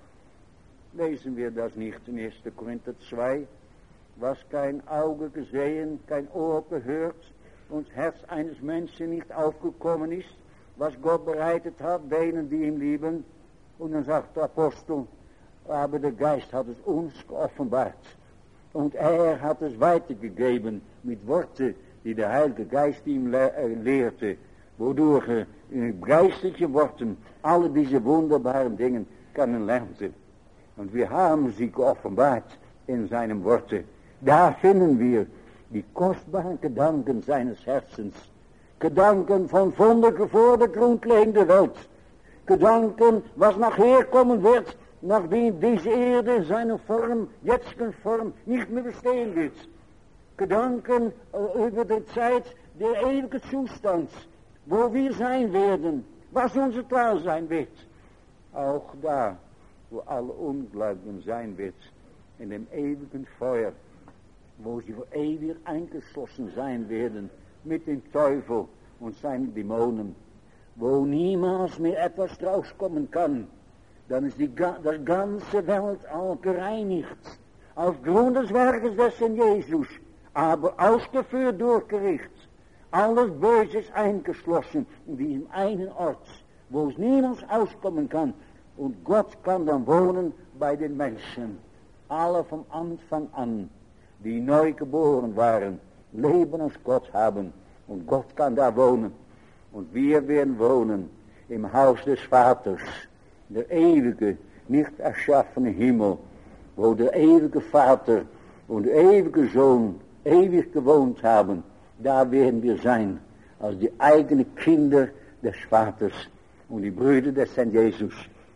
Lesen wir das nicht in erster Korinther zwei, was kein Auge gesehen, kein Ohr gehört und das Herz eines Menschen nicht aufgekommen ist, was Gott bereitet hat, denen, die ihn lieben. Und dann sagt der Apostel, aber der Geist hat es uns geoffenbart. Und er hat es weitergegeben mit Worten, die der Heilige Geist ihm le äh, lehrte, wodurch er in geistlichen Worten alle diese wunderbaren Dinge kennenlernte. Und wir haben sie geoffenbart in seinem Worte. Da finden wir die kostbaren Gedanken seines Herzens. Gedanken von Wunder vor der Grundlegung der Welt. Gedanken, was nachher kommen wird, nachdem diese Erde in seiner Form, jetzigen Form, nicht mehr bestehen wird. Gedanken äh, über die Zeit der ewigen Zustands, wo wir sein werden, was unser Teil sein wird. Auch da, wo alle Ungläubigen sein wird, in dem ewigen Feuer, wo sie für ewig eingeschlossen sein werden mit dem Teufel und seinen Dämonen, wo niemals mehr etwas rauskommen kann, dann ist die, das ganze Welt auch gereinigt, aufgrund des Werkes des Herrn Jesus, aber ausgeführt durch Gericht. Alles Böse ist eingeschlossen in diesem einen Ort, wo es niemals auskommen kann. Und Gott kann dann wohnen bei den Menschen. Alle vom Anfang an, die neu geboren waren, Leben aus Gott haben. Und Gott kann da wohnen. Und wir werden wohnen im Haus des Vaters. Der ewige, nicht erschaffene Himmel, wo der ewige Vater und der ewige Sohn ewig gewohnt haben. Da werden wir sein, als die eigenen Kinder des Vaters und die Brüder des Herrn Jesus.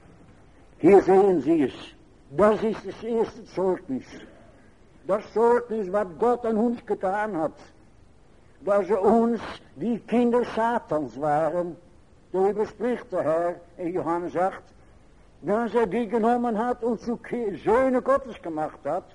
Hier sehen Sie es. Das ist das erste Zeugnis. Das Zeugnis, was Gott an uns getan hat. Dass er uns, die Kinder Satans waren, darüber spricht der Herr in Johannes acht, dass er die genommen hat und zu Söhne Gottes gemacht hat,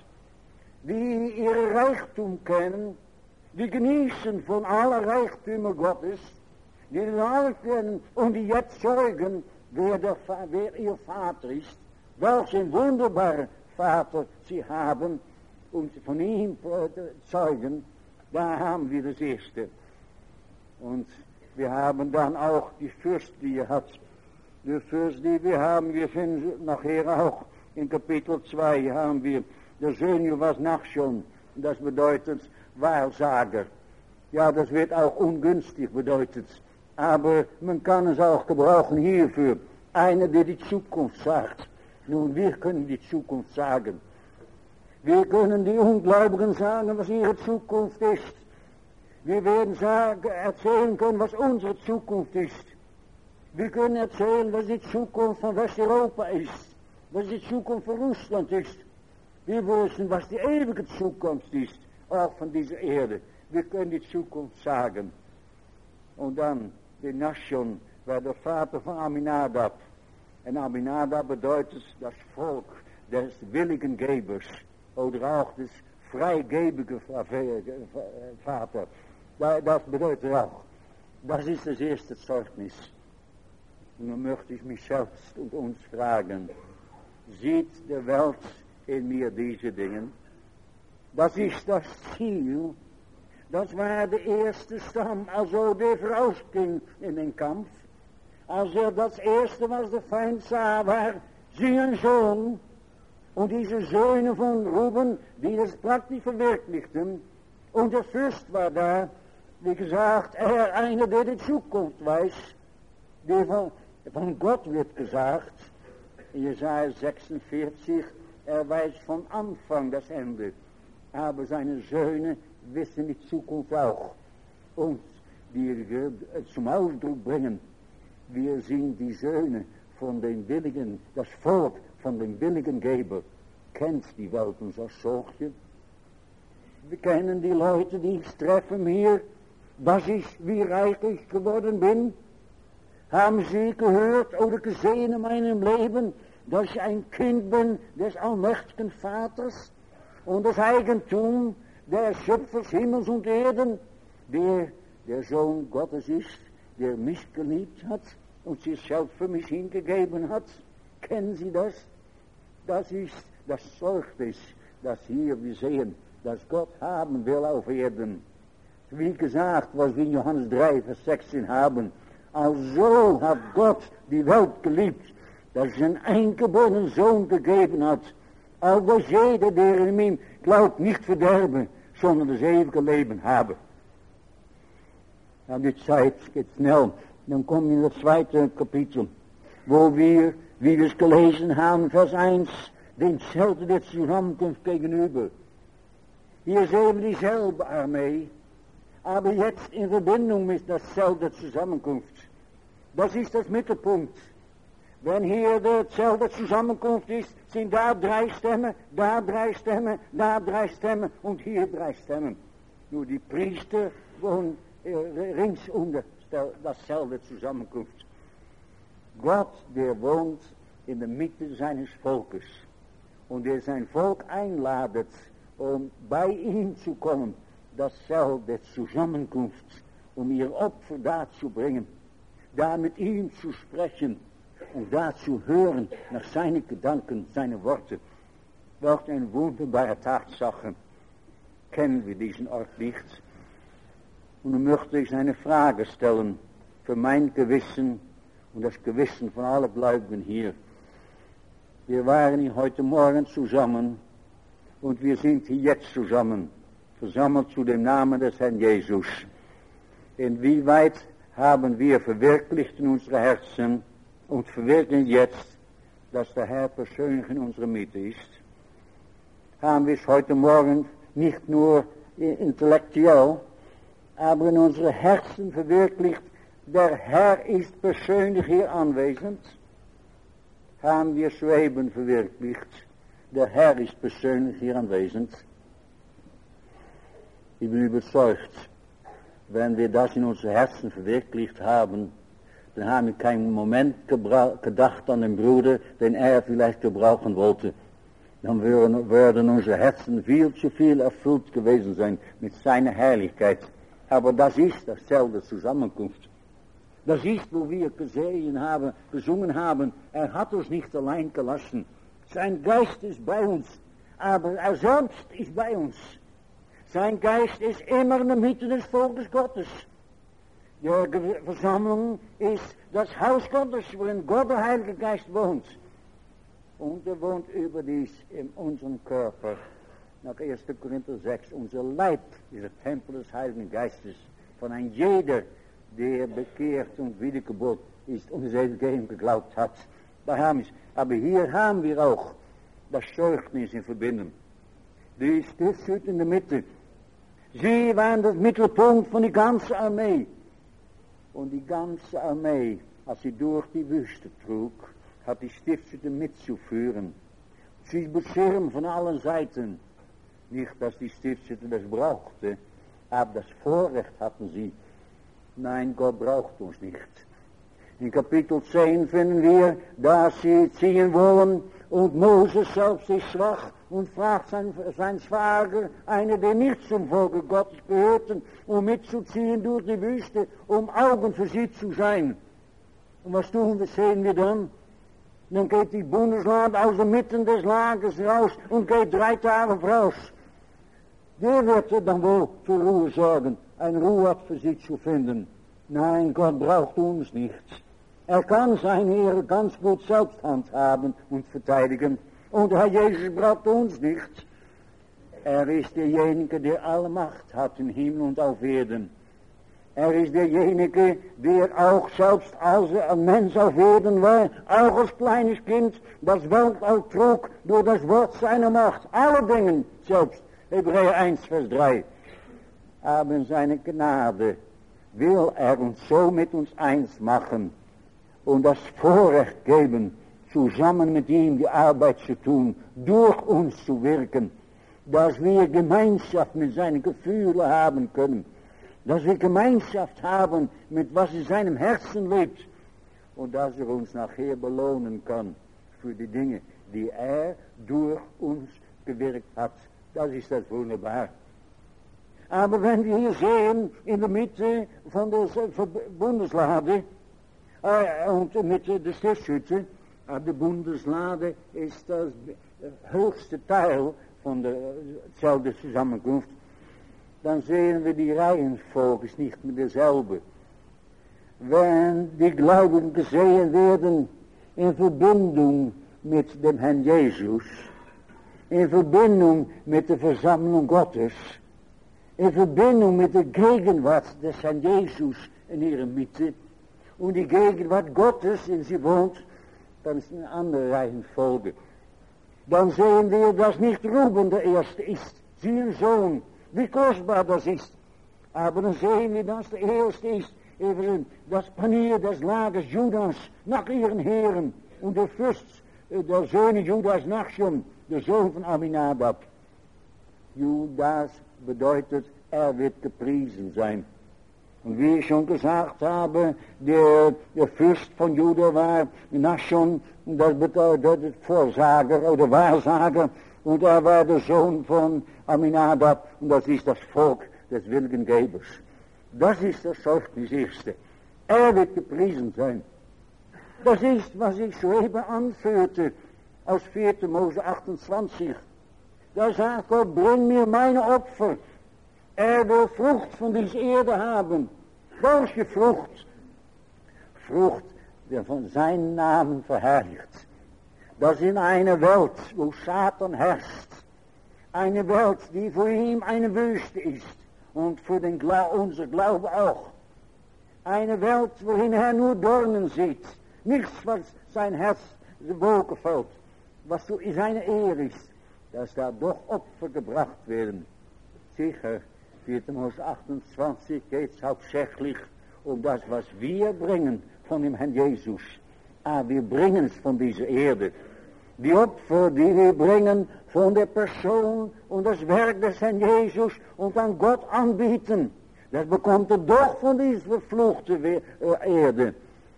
die ihre Reichtum kennen, die genießen von aller Reichtümer Gottes, die den alle kennen und die jetzt zeugen, wer, der, wer ihr Vater ist, welch ein wunderbarer Vater sie haben und von ihm zeugen. Da haben wir das Erste. Und wir haben dann auch die Fürst, die er hat. Die Fürst, die wir haben, wir finden nachher auch in Kapitel zwei, haben wir der Söhne was Nachschon. Das bedeutet Wahrsager. Ja, das wird auch ungünstig bedeutet. Aber man kann es auch gebrauchen hierfür. Einer, der die Zukunft sagt. Nun, wir können die Zukunft sagen. Wir können die Ungläubigen sagen, was ihre Zukunft ist. Wir werden sagen, erzählen können, was unsere Zukunft ist. Wir können erzählen, was die Zukunft von Westeuropa ist. Was die Zukunft von Russland ist. Wir wissen, was die ewige Zukunft ist, auch von dieser Erde. Wir können die Zukunft sagen. Und dann, die Nation war der Vater von Aminadab. Und Aminadab bedeutet das Volk des willigen Gebers. Oder auch des freigebige Vater. Das bedeutet auch. Das ist das erste Zeugnis. Und nun möchte ich mich selbst und uns fragen. Sieht der Welt in mir diese Dinge. Das ist das Ziel. Das war der erste Stamm, also der vorausging in den Kampf. Als er das erste, was der Feind sah, war sein Sohn. Und diese Söhne von Ruben, die das praktisch verwirklichten. Und der Fürst war da, wie gesagt, er einer, der die Zukunft weiß. Der von, von Gott wird gesagt, in Jesaja sechsundvierzig, er weiß von Anfang das Ende. Aber seine Söhne wissen die Zukunft auch. Und die wir zum Ausdruck bringen, wir sind die Söhne von den Willigen, das Volk von dem willigen Geber. Kennt die Welt uns als solche? Wir kennen die Leute, die ich treffe hier, was ich, wie reich ich geworden bin. Haben Sie gehört oder gesehen in meinem Leben, dass ich ein Kind bin des allmächtigen Vaters und das Eigentum der Schöpfers Himmels und Erden, der der Sohn Gottes ist, der mich geliebt hat und sich selbst für mich hingegeben hat? Kennen Sie das? Das ist das Zeugnis, das hier wir sehen, das Gott haben will auf Erden. Wie gesagt, was wir in Johannes drei, Vers sechzehn haben, also hat Gott die Welt geliebt, dass er einen eingeborenen Sohn gegeben hat, auch dass jeder, der in ihm glaubt, nicht verderben, sondern das ewige Leben habe. Ja, die Zeit geht schnell. Dann kommen wir in das zweite Kapitel, wo wir, wie wir es gelesen haben, Vers eins, den Zelte der Zusammenkunft gegenüber. Hier sehen wir dieselbe Armee, aber jetzt in Verbindung mit das Zelt der Zusammenkunft. Das ist das Mittelpunkt. Wenn hier der Zelt der Zusammenkunft ist, sind da drei Stämme, da drei Stämme, da drei Stämme und hier drei Stämme. Nur die Priester wohnen äh, rings um das Zelt der Zusammenkunft. Gott, der wohnt in der Mitte seines Volkes und der sein Volk einladet, um bei ihm zu kommen, das Zelt der Zusammenkunft, um ihr Opfer darzubringen, da mit ihm zu sprechen und da zu hören nach seinen Gedanken, seine Worte. Welch eine wunderbare Tatsache. Kennen wir diesen Ort nicht? Und nun möchte ich eine Frage stellen für mein Gewissen und das Gewissen von allen Gläubigen hier. Wir waren hier heute Morgen zusammen und wir sind hier jetzt zusammen, versammelt zu dem Namen des Herrn Jesus. Inwieweit haben wir verwirklicht in unsere Herzen und verwirklichen jetzt, dass der Herr persönlich in unserer Mitte ist? Haben wir es heute Morgen nicht nur intellektuell, aber in unsere Herzen verwirklicht, der Herr ist persönlich hier anwesend? Haben wir es eben verwirklicht, der Herr ist persönlich hier anwesend? Ich bin überzeugt, wenn wir das in unsere Herzen verwirklicht haben, dann haben wir keinen Moment gedacht an den Bruder, den er vielleicht gebrauchen wollte. Dann würden, würden unsere Herzen viel zu viel erfüllt gewesen sein mit seiner Herrlichkeit. Aber das ist das Zelt der Zusammenkunft. Das ist, wo wir gesehen haben, gesungen haben, er hat uns nicht allein gelassen. Sein Geist ist bei uns, aber er selbst ist bei uns. Sein Geist ist immer in der Mitte des Volkes Gottes. Die Versammlung ist das Haus Gottes, worin Gott, der Heilige Geist, wohnt. Und er wohnt überdies in unserem Körper. Nach erster Korinther sechs, unser Leib ist der Tempel des Heiligen Geistes. Von ein jeder, der bekehrt und wiedergeburt ist und das Evangelium geglaubt hat. Da haben wir es. Aber hier haben wir auch das Zeugnis in Verbindung. Die Stiftshütte in der Mitte. Sie waren das Mittelpunkt von der ganzen Armee. Und die ganze Armee, als sie durch die Wüste trug, hat die Stiftshütte mitzuführen. Sie beschirmen von allen Seiten. Nicht, dass die Stiftshütte das brauchte, aber das Vorrecht hatten sie. Nein, Gott braucht uns nicht. In Kapitel zehn finden wir, dass sie ziehen wollen und Moses selbst ist schwach und fragt sein, sein Schwager, einer, der nicht zum Volke Gottes gehörte, um mitzuziehen durch die Wüste, um Augen für sie zu sein. Und was tun wir, sehen wir dann? Dann geht die Bundeslade aus der Mitte des Lagers raus und geht drei Tage raus. Der wird dann wohl für Ruhe sorgen, ein Ruheort für sich zu finden. Nein, Gott braucht uns nicht. Er kann seine Ehre ganz gut selbst handhaben und verteidigen. Und Herr Jesus braucht uns nicht. Er ist derjenige, der alle Macht hat im Himmel und auf Erden. Er ist derjenige, der auch selbst als ein Mensch auf Erden war, auch als kleines Kind, das Weltall trug durch das Wort seiner Macht. Alle Dinge selbst. Hebräer eins, Vers drei. Aber in seiner Gnade will er uns so mit uns eins machen und das Vorrecht geben, zusammen mit ihm die Arbeit zu tun, durch uns zu wirken, dass wir Gemeinschaft mit seinen Gefühlen haben können, dass wir Gemeinschaft haben mit was in seinem Herzen lebt und dass er uns nachher belohnen kann für die Dinge, die er durch uns gewirkt hat. Das ist das wunderbar. Aber wenn wir hier sehen, in der Mitte von der Bundeslade äh, und in der Mitte der Stiftshütte, äh, die Bundeslade ist das höchste Teil von der selben Zusammenkunft, dann sehen wir, die Reihenfolge ist nicht mehr derselbe. Wenn die Gläubigen gesehen werden in Verbindung mit dem Herrn Jesus, in Verbindung mit der Versammlung Gottes, in Verbindung mit der Gegenwart des Herrn Jesus in ihrer Mitte und die Gegenwart Gottes in sie wohnt, dann ist eine andere Reihenfolge. Dann sehen wir, dass nicht Ruben der Erste ist, sein Sohn, wie kostbar das ist. Aber dann sehen wir, dass der Erste ist, eben das Panier des Lagers Judas nach ihren Heeren und der Fürst der Söhne Judas Nachschon, der Sohn von Aminadab. Judas bedeutet, er wird gepriesen sein. Und wie ich schon gesagt habe, der, der Fürst von Juda war Nachschon, das bedeutet Vorsager oder Wahrsager, und er war der Sohn von Aminadab, und das ist das Volk des willigen Gebers. Das ist das Zeugnis Erste. Er wird gepriesen sein. Das ist, was ich soeben anführte, aus vierter Mose achtundzwanzig. Da sagt Gott, bring mir meine Opfer. Er will Frucht von dieser Erde haben. Welche Frucht? Frucht, der von seinem Namen verherrlicht. Das in einer Welt, wo Satan herrscht, eine Welt, die für ihn eine Wüste ist und für den Gla- unser Glaube auch. Eine Welt, worin er nur Dornen sieht, nichts, was sein Herz wohlgefällt, was so in seiner Ehre ist, dass da doch Opfer gebracht werden. Sicher, vierter Mose achtundzwanzig geht es hauptsächlich um das, was wir bringen von dem Herrn Jesus. Ah, wir bringen es von dieser Erde. Die Opfer, die wir bringen von der Person und das Werk des Herrn Jesus und an Gott anbieten, das bekommt er doch von dieser verfluchten Erde.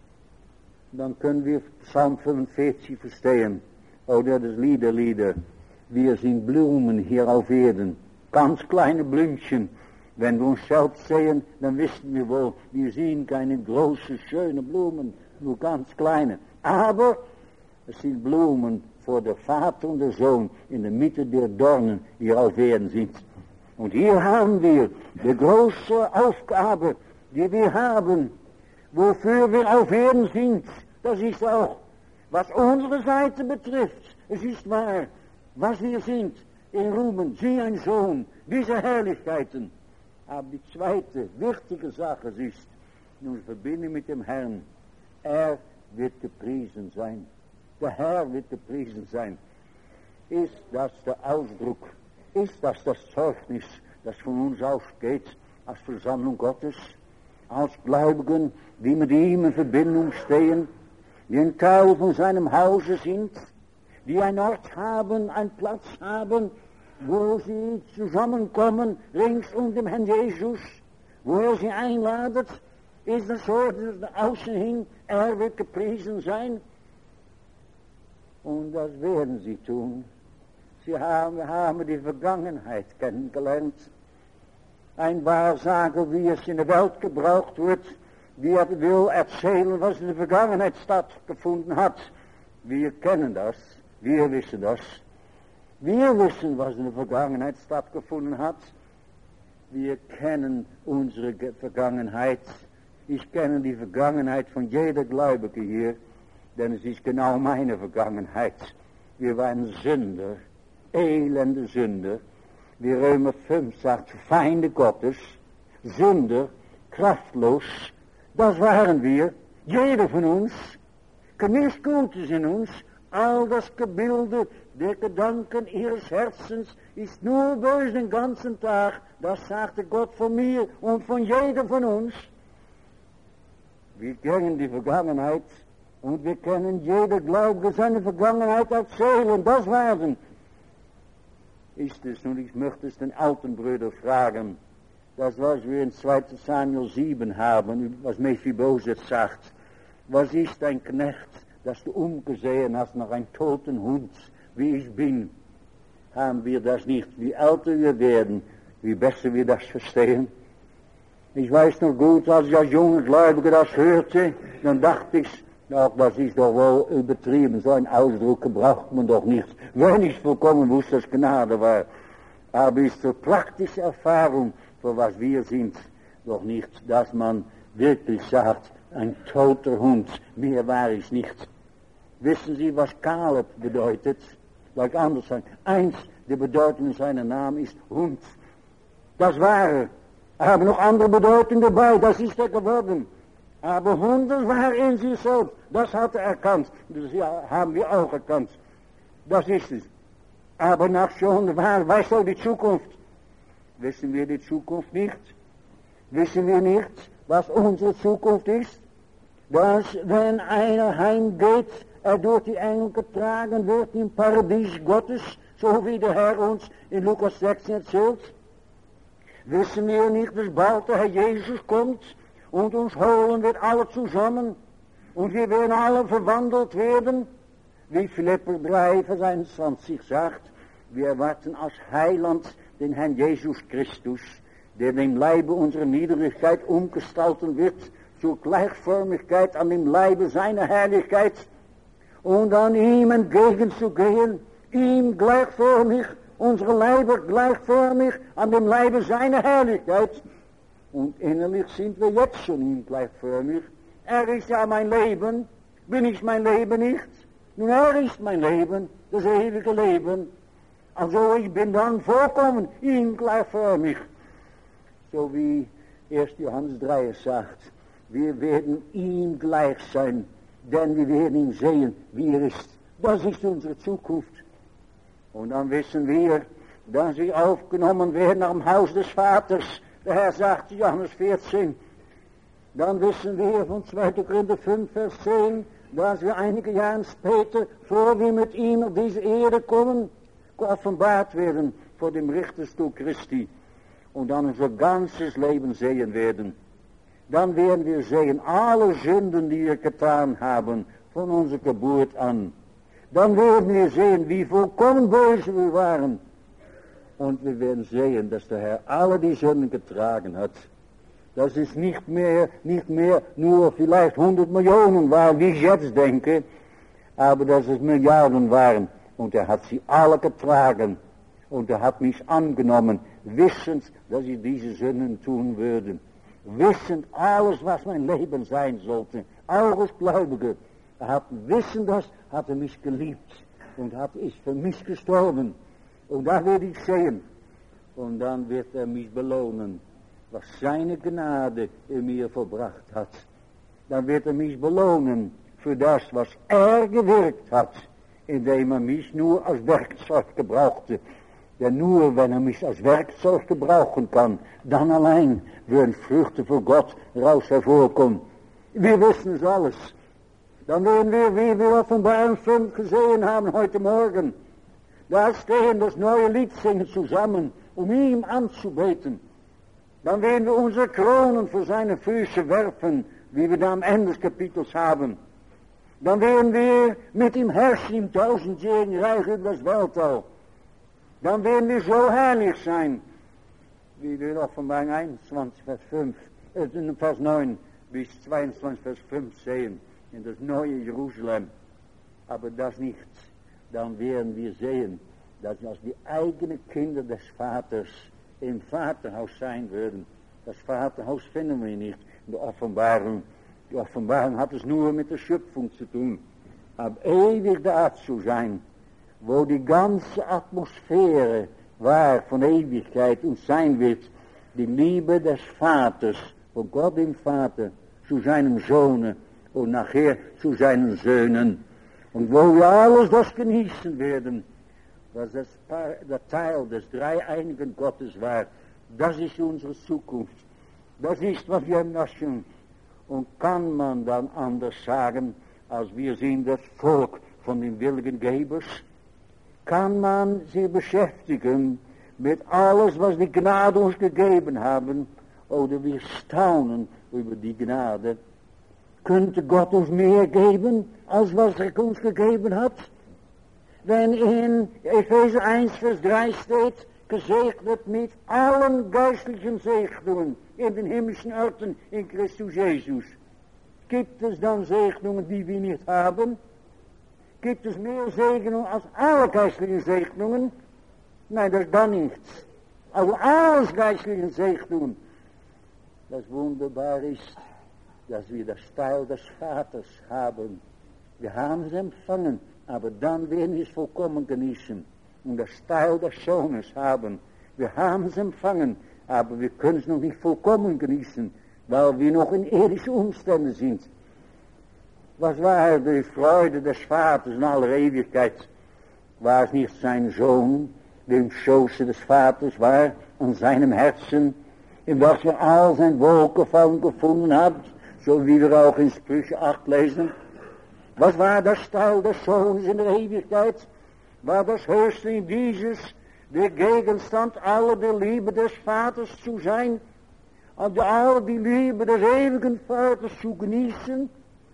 Dann können wir Psalm fünfundvierzig verstehen, oder das Liederlieder. Wir sind Blumen hier auf Erden, ganz kleine Blümchen. Wenn wir uns selbst sehen, dann wissen wir wohl, wir sehen keine große, schöne Blumen, nur ganz kleine. Aber es sind Blumen vor der Vater und der Sohn in der Mitte der Dornen hier auf Erden sind. Und hier haben wir die große Aufgabe, die wir haben, wofür wir auf Erden sind. Das ist auch, was unsere Seite betrifft. Es ist wahr, was wir sind in Ruben, sie ein Sohn, diese Herrlichkeiten. Aber die zweite wichtige Sache ist, in unserer Verbindung mit dem Herrn, er wird gepriesen sein. Der Herr wird gepriesen sein. Ist das der Ausdruck, ist das das Zeugnis, das von uns ausgeht, als Versammlung Gottes, als Gläubigen, die mit ihm in Verbindung stehen, die ein Teil von seinem Hause sind, die einen Ort haben, einen Platz haben, wo sie zusammenkommen, rings um den Herrn Jesus, wo er sie einladet, ist das so, dass außen hin, er wird gepriesen sein. Und das werden sie tun. Sie haben, haben die Vergangenheit kennengelernt. Ein Wahrsager, wie es in der Welt gebraucht wird, die will erzählen, was in der Vergangenheit stattgefunden hat. Wir kennen das, wir wissen das. Wir wissen, was in der Vergangenheit stattgefunden hat. Wir kennen unsere Vergangenheit. Ich kenne die Vergangenheit von jeder Gläubige hier, denn es ist genau meine Vergangenheit. Wir waren Sünder, elende Sünder. Wie Römer fünf sagt, Feinde Gottes, Sünder, kraftlos. Das waren wir, jeder von uns. Nichts Gutes in uns. All das Gebilde der Gedanken ihres Herzens ist nur böse den ganzen Tag. Das sagte Gott von mir und von jedem von uns. Wir kennen die Vergangenheit und wir können jeder Gläubige seine Vergangenheit erzählen. Das waren. Ist es, und ich möchte es den alten Brüdern fragen, das was wir in zweiter Samuel sieben haben, was Mephibosheth sagt. Was ist ein Knecht, dass du umgesehen hast nach einem toten Hund, wie ich bin? Haben wir das nicht? Wie älter wir werden, wie besser wir das verstehen. Ich weiß noch gut, als ich als junge Gläubige das hörte, dann dachte ich, ach, das ist doch wohl übertrieben, so ein Ausdruck braucht man doch nicht. Wenn ich vollkommen wusste, dass Gnade war, aber ist zur praktischen Erfahrung, für was wir sind, doch nicht, dass man wirklich sagt, ein toter Hund, mehr war ich nicht. Wissen Sie, was Kaleb bedeutet? Lass ich anders sagen. Eins der Bedeutungen seiner Namen ist Hund. Das war er. Er hat noch andere Bedeutungen dabei, das ist er geworden. Aber Hund, das war in sich selbst. Das hat er erkannt. Das haben wir auch erkannt. Das ist es. Aber nach schon war, weiß auch die Zukunft. Wissen wir die Zukunft nicht? Wissen wir nicht, was unsere Zukunft ist? Dass, wenn einer heimgeht, er durch die Engel getragen wird im Paradies Gottes, so wie der Herr uns in Lukas sechzehn erzählt. Wissen wir nicht, dass bald der Herr Jesus kommt und uns holen wird alle zusammen und wir werden alle verwandelt werden, wie Philipper drei, Vers einundzwanzig sagt. Wir erwarten als Heiland den Herrn Jesus Christus, der dem Leibe unserer Niederlichkeit umgestalten wird zur Gleichförmigkeit an dem Leibe seiner Herrlichkeit und an ihm entgegenzugehen, ihm gleichförmig, unsere Leiber gleichförmig an dem Leibe seiner Herrlichkeit. Und innerlich sind wir jetzt schon ihm gleichförmig. Er ist ja mein Leben, bin ich mein Leben nicht? Nun, er ist mein Leben, das ewige Leben. Also ich bin dann vollkommen ihm gleichförmig. So wie erster Johannes drei sagt, wir werden ihm gleich sein, denn wir werden ihn sehen, wie er ist. Das ist unsere Zukunft. Und dann wissen wir, dass wir aufgenommen werden am Haus des Vaters. Der Herr sagt, Johannes vierzehn. Dann wissen wir von zweiter Korinther fünf, Vers zehn, dass wir einige Jahre später, vor wir mit ihm auf diese Erde kommen, geoffenbart werden vor dem Richterstuhl Christi und dann unser ganzes Leben sehen werden. Dann werden wir sehen, alle Sünden, die wir getan haben, von unserer Geburt an. Dann werden wir sehen, wie vollkommen böse wir waren. Und wir werden sehen, dass der Herr alle die Sünden getragen hat. Dass es nicht mehr, nicht mehr nur vielleicht hundert Millionen waren, wie ich jetzt denke, aber dass es Milliarden waren. Und er hat sie alle getragen. Und er hat mich angenommen, wissend, dass ich diese Sünden tun würde. Wissend alles, was mein Leben sein sollte. Auch als Gläubige. Er hat wissen das, hat er mich geliebt. Und hat ist für mich gestorben. Und da werde ich sehen. Und dann wird er mich belohnen, was seine Gnade in mir verbracht hat. Dann wird er mich belohnen für das, was er gewirkt hat, indem er mich nur als Werkzeug gebrauchte. Denn nur wenn er mich als Werkzeug gebrauchen kann, dann allein würden Früchte für Gott raus hervorkommen. Wir wissen es alles. Dann werden wir, wie wir Offenbarung fünf gesehen haben heute Morgen, da stehen das neue Lied singen zusammen, um ihm anzubeten. Dann werden wir unsere Kronen vor seine Füße werfen, wie wir da am Ende des Kapitels haben. Dann werden wir mit ihm herrschen im tausendjährigen Reich über das Weltall. Dann werden wir so herrlich sein, wie wir in Offenbarung einundzwanzig, Vers fünf, äh, Vers neun bis zweiundzwanzig, Vers fünf sehen, in das neue Jerusalem. aber das nicht, dann werden wir sehen, dass als die eigenen Kinder des Vaters im Vaterhaus sein würden. Das Vaterhaus finden wir nicht in der Offenbarung. Die Offenbarung hat es nur mit der Schöpfung zu tun. Aber ewig da zu sein, wo die ganze Atmosphäre war von Ewigkeit und sein wird, die Liebe des Vaters, von Gott dem Vater, zu seinem Sohn und nachher zu seinen Söhnen. Und wo wir alles das genießen werden, was das Paar, der Teil des dreieinigen Gottes war, das ist unsere Zukunft. Das ist, was wir möchten. Und kann man dann anders sagen, als wir sind das Volk von den willigen Gebers, kann man sich beschäftigen mit alles, was die Gnade uns gegeben haben, oder wir staunen über die Gnade. Könnte Gott uns mehr geben, als was er uns gegeben hat? Wenn in Epheser eins, Vers drei steht, gesegnet mit allen geistlichen Segnungen in den himmlischen Orten in Christus Jesus. Gibt es dann Segnungen, die wir nicht haben? Gibt es mehr Segnungen als alle geistlichen Segnungen? Nein, das ist dann nichts. Also alles geistlichen Segnungen. Das Wunderbare ist, dass wir das Teil des Vaters haben. Wir haben es empfangen, aber dann werden wir es vollkommen genießen. Und das Teil des Sohnes haben. Wir haben es empfangen, aber wir können es noch nicht vollkommen genießen, weil wir noch in irdischen Umständen sind. Was war die Freude des Vaters in aller Ewigkeit? War es nicht sein Sohn, der im Schoße des Vaters war, an seinem Herzen, in welchem er all sein Wohlgefallen gefunden hat, so wie wir auch in Sprüche acht lesen? Was war das Teil des Sohnes in der Ewigkeit? War das höchste in dieses, der Gegenstand aller der Liebe des Vaters zu sein, und all die Liebe des ewigen Vaters zu genießen?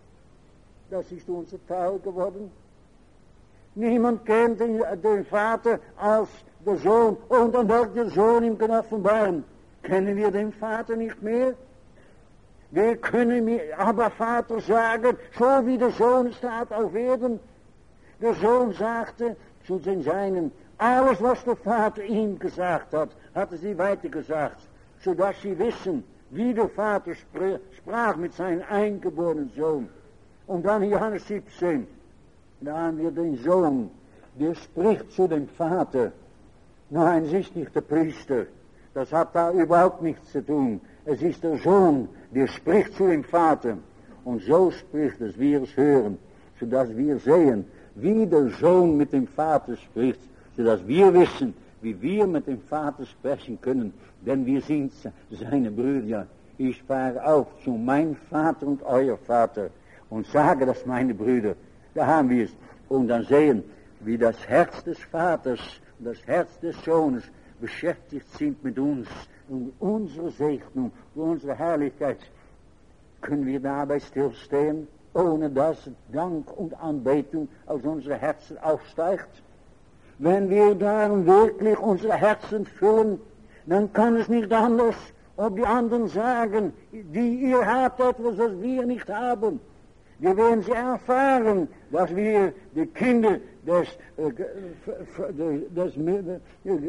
Das ist unser Teil geworden. Niemand kennt den, den Vater als der Sohn, und dann wird der Sohn ihm kann offenbaren. Kennen wir den Vater nicht mehr? Wir können mir aber Vater sagen, so wie der Sohn staat auf Erden. Der Sohn sagte zu den Seinen, alles was der Vater ihm gesagt hat, hat er sie weitergesagt, sodass sie wissen, wie der Vater spr- sprach mit seinem eingeborenen Sohn. Und dann in Johannes siebzehn, da haben wir den Sohn, der spricht zu dem Vater. Nein, es ist nicht der Priester, das hat da überhaupt nichts zu tun. Es ist der Sohn, der spricht zu dem Vater. Und so spricht, dass wir es hören, sodass wir sehen, wie der Sohn mit dem Vater spricht, sodass wir wissen, wie wir mit dem Vater sprechen können, denn wir sind seine Brüder. Ich fahre auf zu meinem Vater und euer Vater und sage das meine Brüder. Da haben wir es. Und dann sehen, wie das Herz des Vaters und das Herz des Sohnes beschäftigt sind mit uns und unsere Segnung, unsere Herrlichkeit. Können wir dabei stillstehen, ohne dass Dank und Anbetung aus unseren Herzen aufsteigt? Wenn wir darum wirklich unsere Herzen füllen, dann kann es nicht anders, ob die anderen sagen, die ihr habt etwas, was wir nicht haben. Wir werden sie erfahren, dass wir die Kinder des, äh, des, des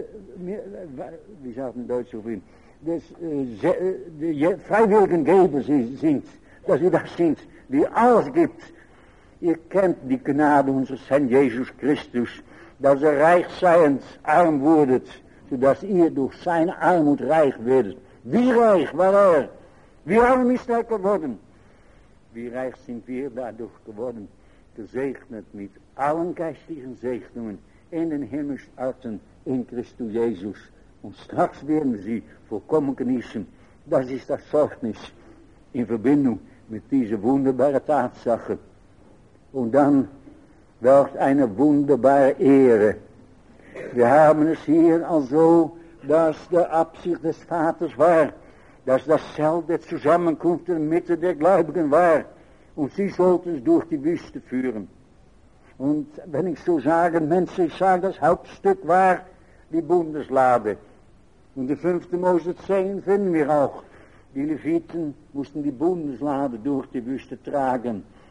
wie sagt man Deutsch so viel, des äh, freiwilligen Gebers sind, dass wir das sind, die alles gibt. Ihr kennt die Gnade unseres Herrn Jesus Christus, dass er reich seiend arm wurdet, sodass ihr durch seine Armut reich werdet. Wie reich war er? Wie arm ist er geworden? Wie reich sind wir dadurch geworden? Gesegnet mit allen geistlichen Segnungen in den himmlischen Orten in Christus Jesus. Und straks werden wir sie vollkommen genießen. Das ist das Zeugnis in Verbindung mit dieser wunderbaren Tatsache. Und dann welch eine wunderbare Ehre. Wir haben es hier also, dass der Absicht des Vaters war, dass das Zelt der Zusammenkunft in der Mitte der Gläubigen war. Und sie sollten es durch die Wüste führen. Und wenn ich so sage, Menschen, ich sage, das Hauptstück war die Bundeslade. Und die fünfte Mose zehn finden wir auch. Die Leviten mussten die Bundeslade durch die Wüste tragen.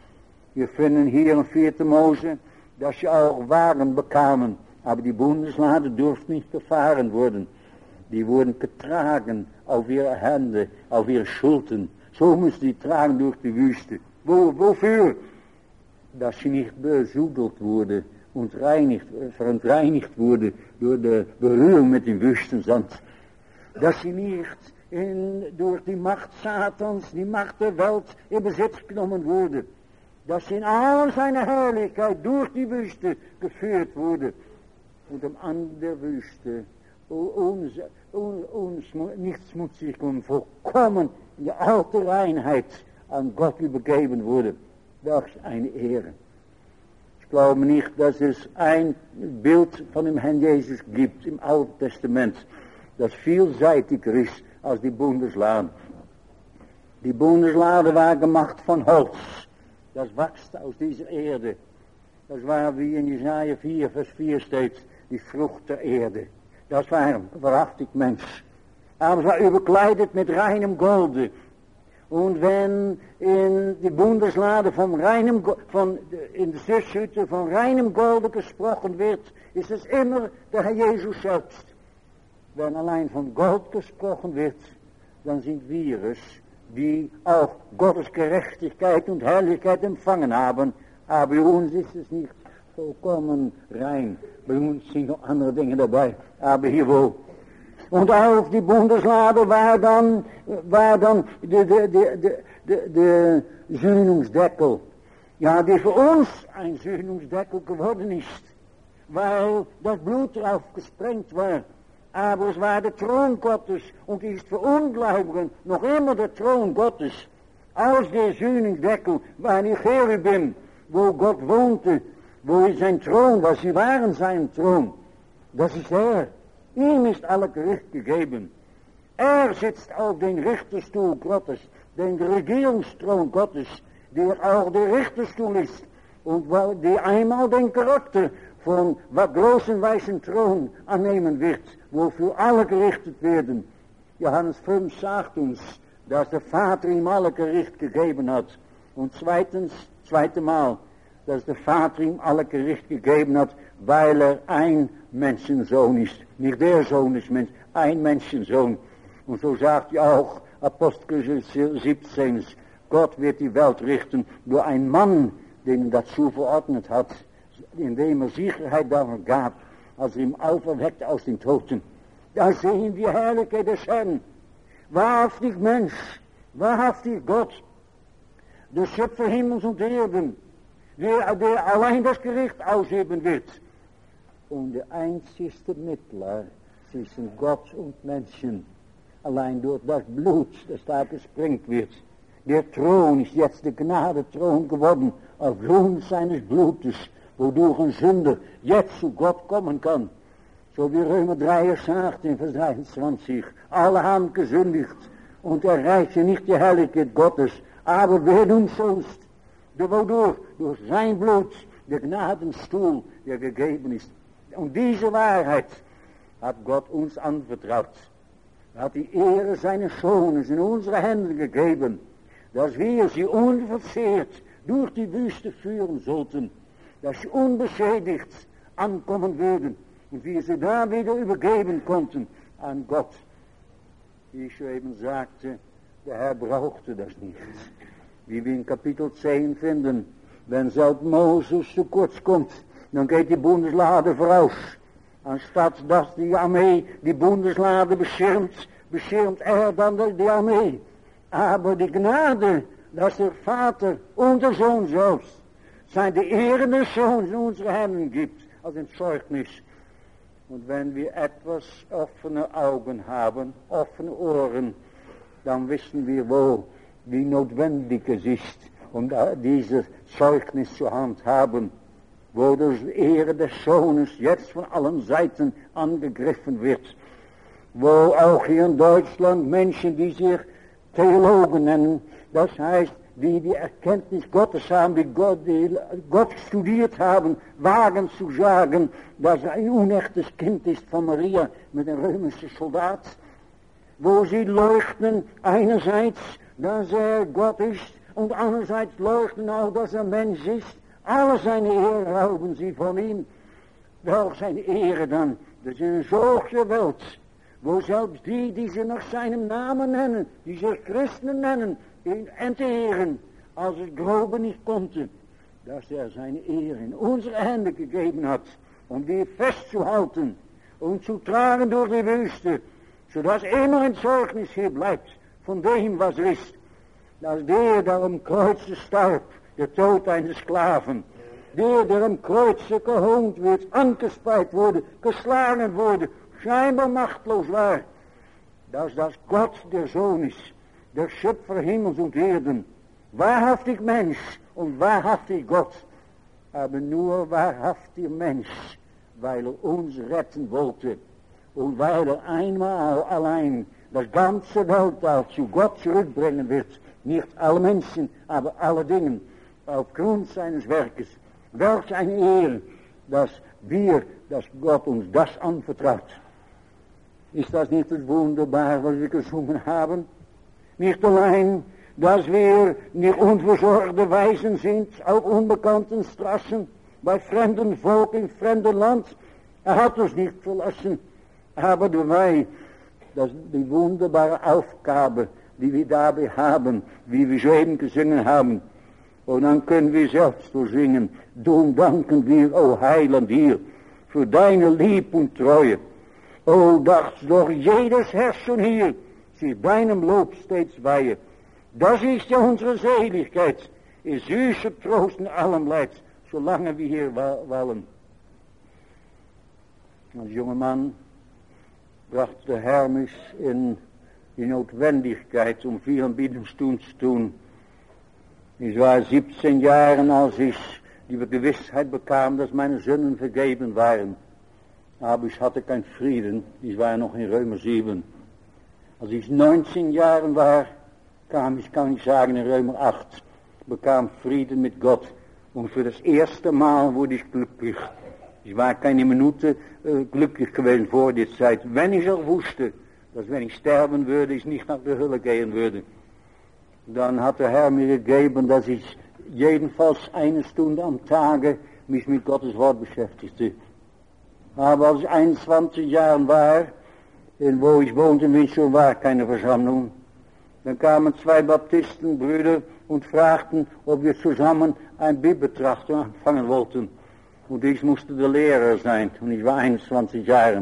Wir finden hier in vierten Mose, dass sie auch Waren bekamen, aber die Bundeslade durfte nicht gefahren werden. Die wurden getragen auf ihre Hände, auf ihre Schultern. So mussten die tragen durch die Wüste. Wo, wofür? Dass sie nicht besudelt wurde und reinigt, verunreinigt wurde durch die Berührung mit dem Wüstensand. Dass sie nicht in, durch die Macht Satans, die Macht der Welt in Besitz genommen wurde. Dass sie in all seiner Herrlichkeit durch die Wüste geführt wurde. Und am Ende der Wüste uns, uns nicht schmutzig und vollkommen in die alte Reinheit an Gott übergeben wurde. Das ist eine Ehre. Ich glaube nicht, dass es ein Bild von dem Herrn Jesus gibt im Alten Testament, das vielseitiger ist als die Bundeslade. Die Bundeslade war gemacht von Holz. Das wächst aus dieser Erde. Das war, wie in Jesaja vier, Vers vier steht, die Frucht der Erde. Das war wahrhaftig Mensch. Aber es war überkleidet mit reinem Golde. Und wenn in die Bundeslade von reinem, von, in der Schiffshütte von reinem Golde gesprochen wird, ist es immer der Herr Jesus selbst. Wenn allein von Gold gesprochen wird, dann sind wir es, die auch Gottes Gerechtigkeit und Herrlichkeit empfangen haben. Aber bei uns ist es nicht vollkommen rein. Bei uns sind noch andere Dinge dabei, aber hier wohl. Und auf die Bundeslade war dann, war dann de, de, de, de, de, de Sühnungsdeckel. Ja, die für uns ein Sühnungsdeckel geworden ist, weil das Blut drauf gesprengt war. Aber es war der Thron Gottes und ist für Ungläubigen noch immer der Thron Gottes. Aus der Sühnungsdeckel war die Cherubim, wo Gott wohnte, wo sein Thron war, sie waren sein Thron. Das ist er. Ihm ist alle Gericht gegeben. Er sitzt auf dem Richterstuhl Gottes, den Regierungsthron Gottes, der auch der Richterstuhl ist und die einmal den Charakter von dem großen weißen Thron annehmen wird, wofür alle gerichtet werden. Johannes fünf sagt uns, dass der Vater ihm alle Gericht gegeben hat. Und zweitens, zweite Mal, dass der Vater ihm alle Gericht gegeben hat, weil er ein Menschensohn ist. Nicht der Sohn des Menschen, ein Menschensohn. Und so sagt ja auch Apostel siebzehn, Gott wird die Welt richten durch einen Mann, den er dazu verordnet hat, indem er Sicherheit davon gab, als er ihn auferweckt aus den Toten. Da sehen wir Herrlichkeit des Herrn. Wahrhaftig Mensch, wahrhaftig Gott, der Schöpfer Himmels und Erden, der, der allein das Gericht ausüben wird. Und der einzigste Mittler zwischen Gott und Menschen, allein durch das Blut, das da gesprengt wird. Der Thron ist jetzt der Gnadethron geworden, aufgrund seines Blutes, wodurch ein Sünder jetzt zu Gott kommen kann. So wie Römer drei sagt in Vers dreiundzwanzig, alle haben gesündigt und erreichen nicht die Herrlichkeit Gottes, aber wer nun sonst, der wodurch, durch sein Blut, der Gnadenstuhl, der gegeben ist. Und diese Wahrheit hat Gott uns anvertraut. Er hat die Ehre seines Sohnes in unsere Hände gegeben, dass wir sie unverzehrt durch die Wüste führen sollten, dass sie unbeschädigt ankommen würden und wir sie da wieder übergeben konnten an Gott. Wie ich eben sagte, der Herr brauchte das nicht. Wie wir in Kapitel zehn finden, wenn selbst Moses zu kurz kommt, dann geht die Bundeslade voraus. Anstatt dass die Armee die Bundeslade beschirmt, beschirmt er dann die Armee. Aber die Gnade, dass der Vater und der Sohn selbst sein die Ehre des Sohns in unsere Hände gibt, als ein Zeugnis. Und wenn wir etwas offene Augen haben, offene Ohren, dann wissen wir wohl, wie notwendig es ist, um dieses Zeugnis zu handhaben, wo die Ehre des Sohnes jetzt von allen Seiten angegriffen wird, wo auch hier in Deutschland Menschen, die sich Theologen nennen, das heißt, die die Erkenntnis Gottes haben, die Gott, die Gott studiert haben, wagen zu sagen, dass er ein unechtes Kind ist von Maria mit einem römischen Soldat, wo sie leuchten einerseits, dass er Gott ist, und andererseits leuchten auch, dass er Mensch ist. Alle seine Ehre rauben sie von ihm. Wel zijn Ehre dan. Dat is een solche Welt, wo selbst die, die sie nach seinem Namen nennen, die sich Christen nennen, ihn entehren, als het Glauben nicht konnte, dass er seine Ehre in unsere Hände gegeben hat, um die festzuhalten und zu tragen durch die Wüste, zodat immer ein Zeugnis hier bleibt von dem, was ist, dass der, der am Kreuze starb, der Tod eines Sklaven, der, der am Kreuze gehoond wird, angespijt wurde, geslagen wurde, scheinbar machtlos war, dass das Gott der Sohn ist, der Schöpfer Himmels und Erden, wahrhaftig Mensch und wahrhaftig Gott, aber nur wahrhaftig Mensch, weil er uns retten wollte und weil er einmal allein das ganze Weltall zu Gott zurückbringen wird, nicht alle Menschen, aber alle Dinge, aufgrund seines Werkes. Welch eine Ehre, dass wir, dass Gott uns das anvertraut. Ist das nicht das Wunderbare, was wir gesungen haben? Nicht allein, dass wir nicht unversorgte Weisen sind, auf unbekannten Straßen, bei fremden Volk in fremden Land. Er hat uns nicht verlassen, aber dabei, dass die wunderbare Aufgabe, die wir dabei haben, wie wir soeben gesungen haben, und dann können wir selbst so singen, darum danken wir, o Heiland, dir, für deine Lieb und Treue. O, dass doch jedes Herzen hier sich deinem Lob stets weihe. Das ist ja unsere Seligkeit, ist süßer Trost in allem Leid, solange wir hier wollen. Als jonge Mann brachte der Herr mich in die Notwendigkeit, um viel Anbetungsstunden zu tun. Ich war siebzehn Jahre, als ich die Gewissheit bekam, dass meine Sünden vergeben waren. Aber ich hatte keinen Frieden. Ich war noch in Römer sieben. Als ich neunzehn Jahre war, kam ich, kann ich sagen, in Römer acht, bekam Frieden mit Gott. Und für das erste Mal wurde ich glücklich. Ich war keine Minute äh, glücklich gewesen vor der Zeit. Wenn ich auch wusste, dass wenn ich sterben würde, ich nicht nach der Hölle gehen würde. Dann hat der Herr mir gegeben, dass ich jedenfalls eine Stunde am Tage mich mit Gottes Wort beschäftigte. Aber als ich einundzwanzig Jahre war, in wo ich wohnte in Winchell, war keine Versammlung. Dann kamen zwei Baptistenbrüder und fragten, ob wir zusammen ein Bibelbetrachtung anfangen wollten. Und ich musste der Lehrer sein, und ich war einundzwanzig Jahre.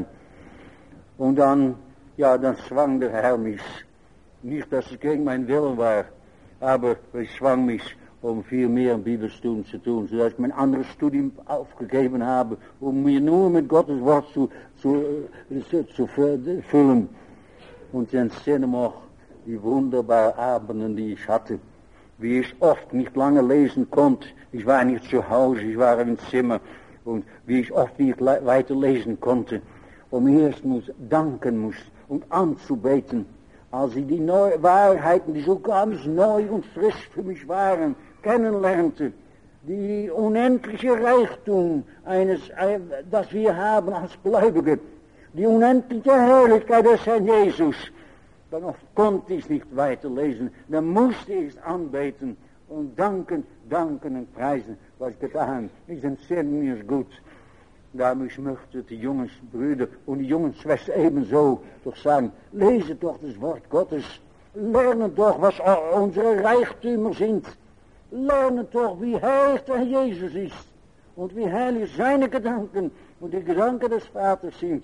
Und dann, ja, dann zwang der Herr mich. Nicht, dass es gegen meinen Willen war, aber ich zwang mich, um viel mehr Bibelstunden zu tun, sodass ich mein anderes Studium aufgegeben habe, um mir nur mit Gottes Wort zu, zu, zu, zu füllen. Und ich entsinne mich die wunderbaren Abenden, die ich hatte, wie ich oft nicht lange lesen konnte. Ich war nicht zu Hause, ich war im Zimmer, und wie ich oft nicht weiter lesen konnte, um erst muss danken muss und anzubeten, als ich die neue Wahrheiten, die so ganz neu und frisch für mich waren, kennenlernte, die unendliche Reichtum eines, das wir haben als Gläubige, die unendliche Herrlichkeit des Herrn Jesus, dann oft konnte ich nicht weiterlesen, dann musste ich es anbeten und danken, danken und preisen, was ich getan. Ich entsinne mir es gut. Darum ich möchte die jungen Brüder und die jungen Schwestern ebenso doch sagen, lese doch das Wort Gottes, lerne doch, was unsere Reichtümer sind, lerne doch, wie heilig der Jesus ist und wie heilig seine Gedanken und die Gedanken des Vaters sind,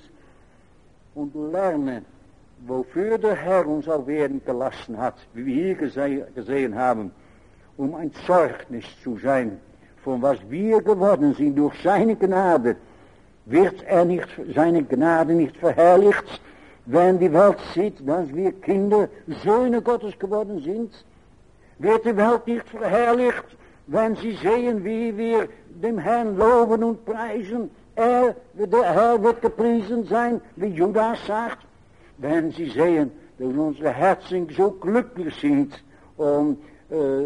und lerne, wofür der Herr uns auf Erden gelassen hat, wie wir hier gese- gesehen haben, um ein Zeugnis zu sein, von was wir geworden sind durch seine Gnade. Wird er nicht, seine Gnade nicht verherrlicht, wenn die Welt sieht, dass wir Kinder, Söhne Gottes geworden sind? Wird die Welt nicht verherrlicht, wenn sie sehen, wie wir dem Herrn loben und preisen? Er, der Herr wird gepriesen sein, wie Judas sagt. Wenn sie sehen, dass unsere Herzen so glücklich sind, um, äh,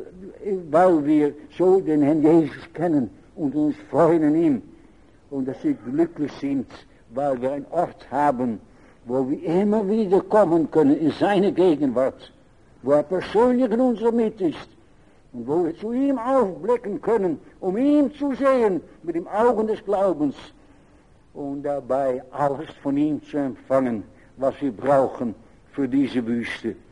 weil wir so den Herrn Jesus kennen und uns freuen in ihm. Und dass sie glücklich sind, weil wir einen Ort haben, wo wir immer wieder kommen können in seine Gegenwart, wo er persönlich in unserer Mitte ist, Und wo wir zu ihm aufblicken können, um ihn zu sehen mit den Augen des Glaubens und dabei alles von ihm zu empfangen, was wir brauchen für diese Wüste.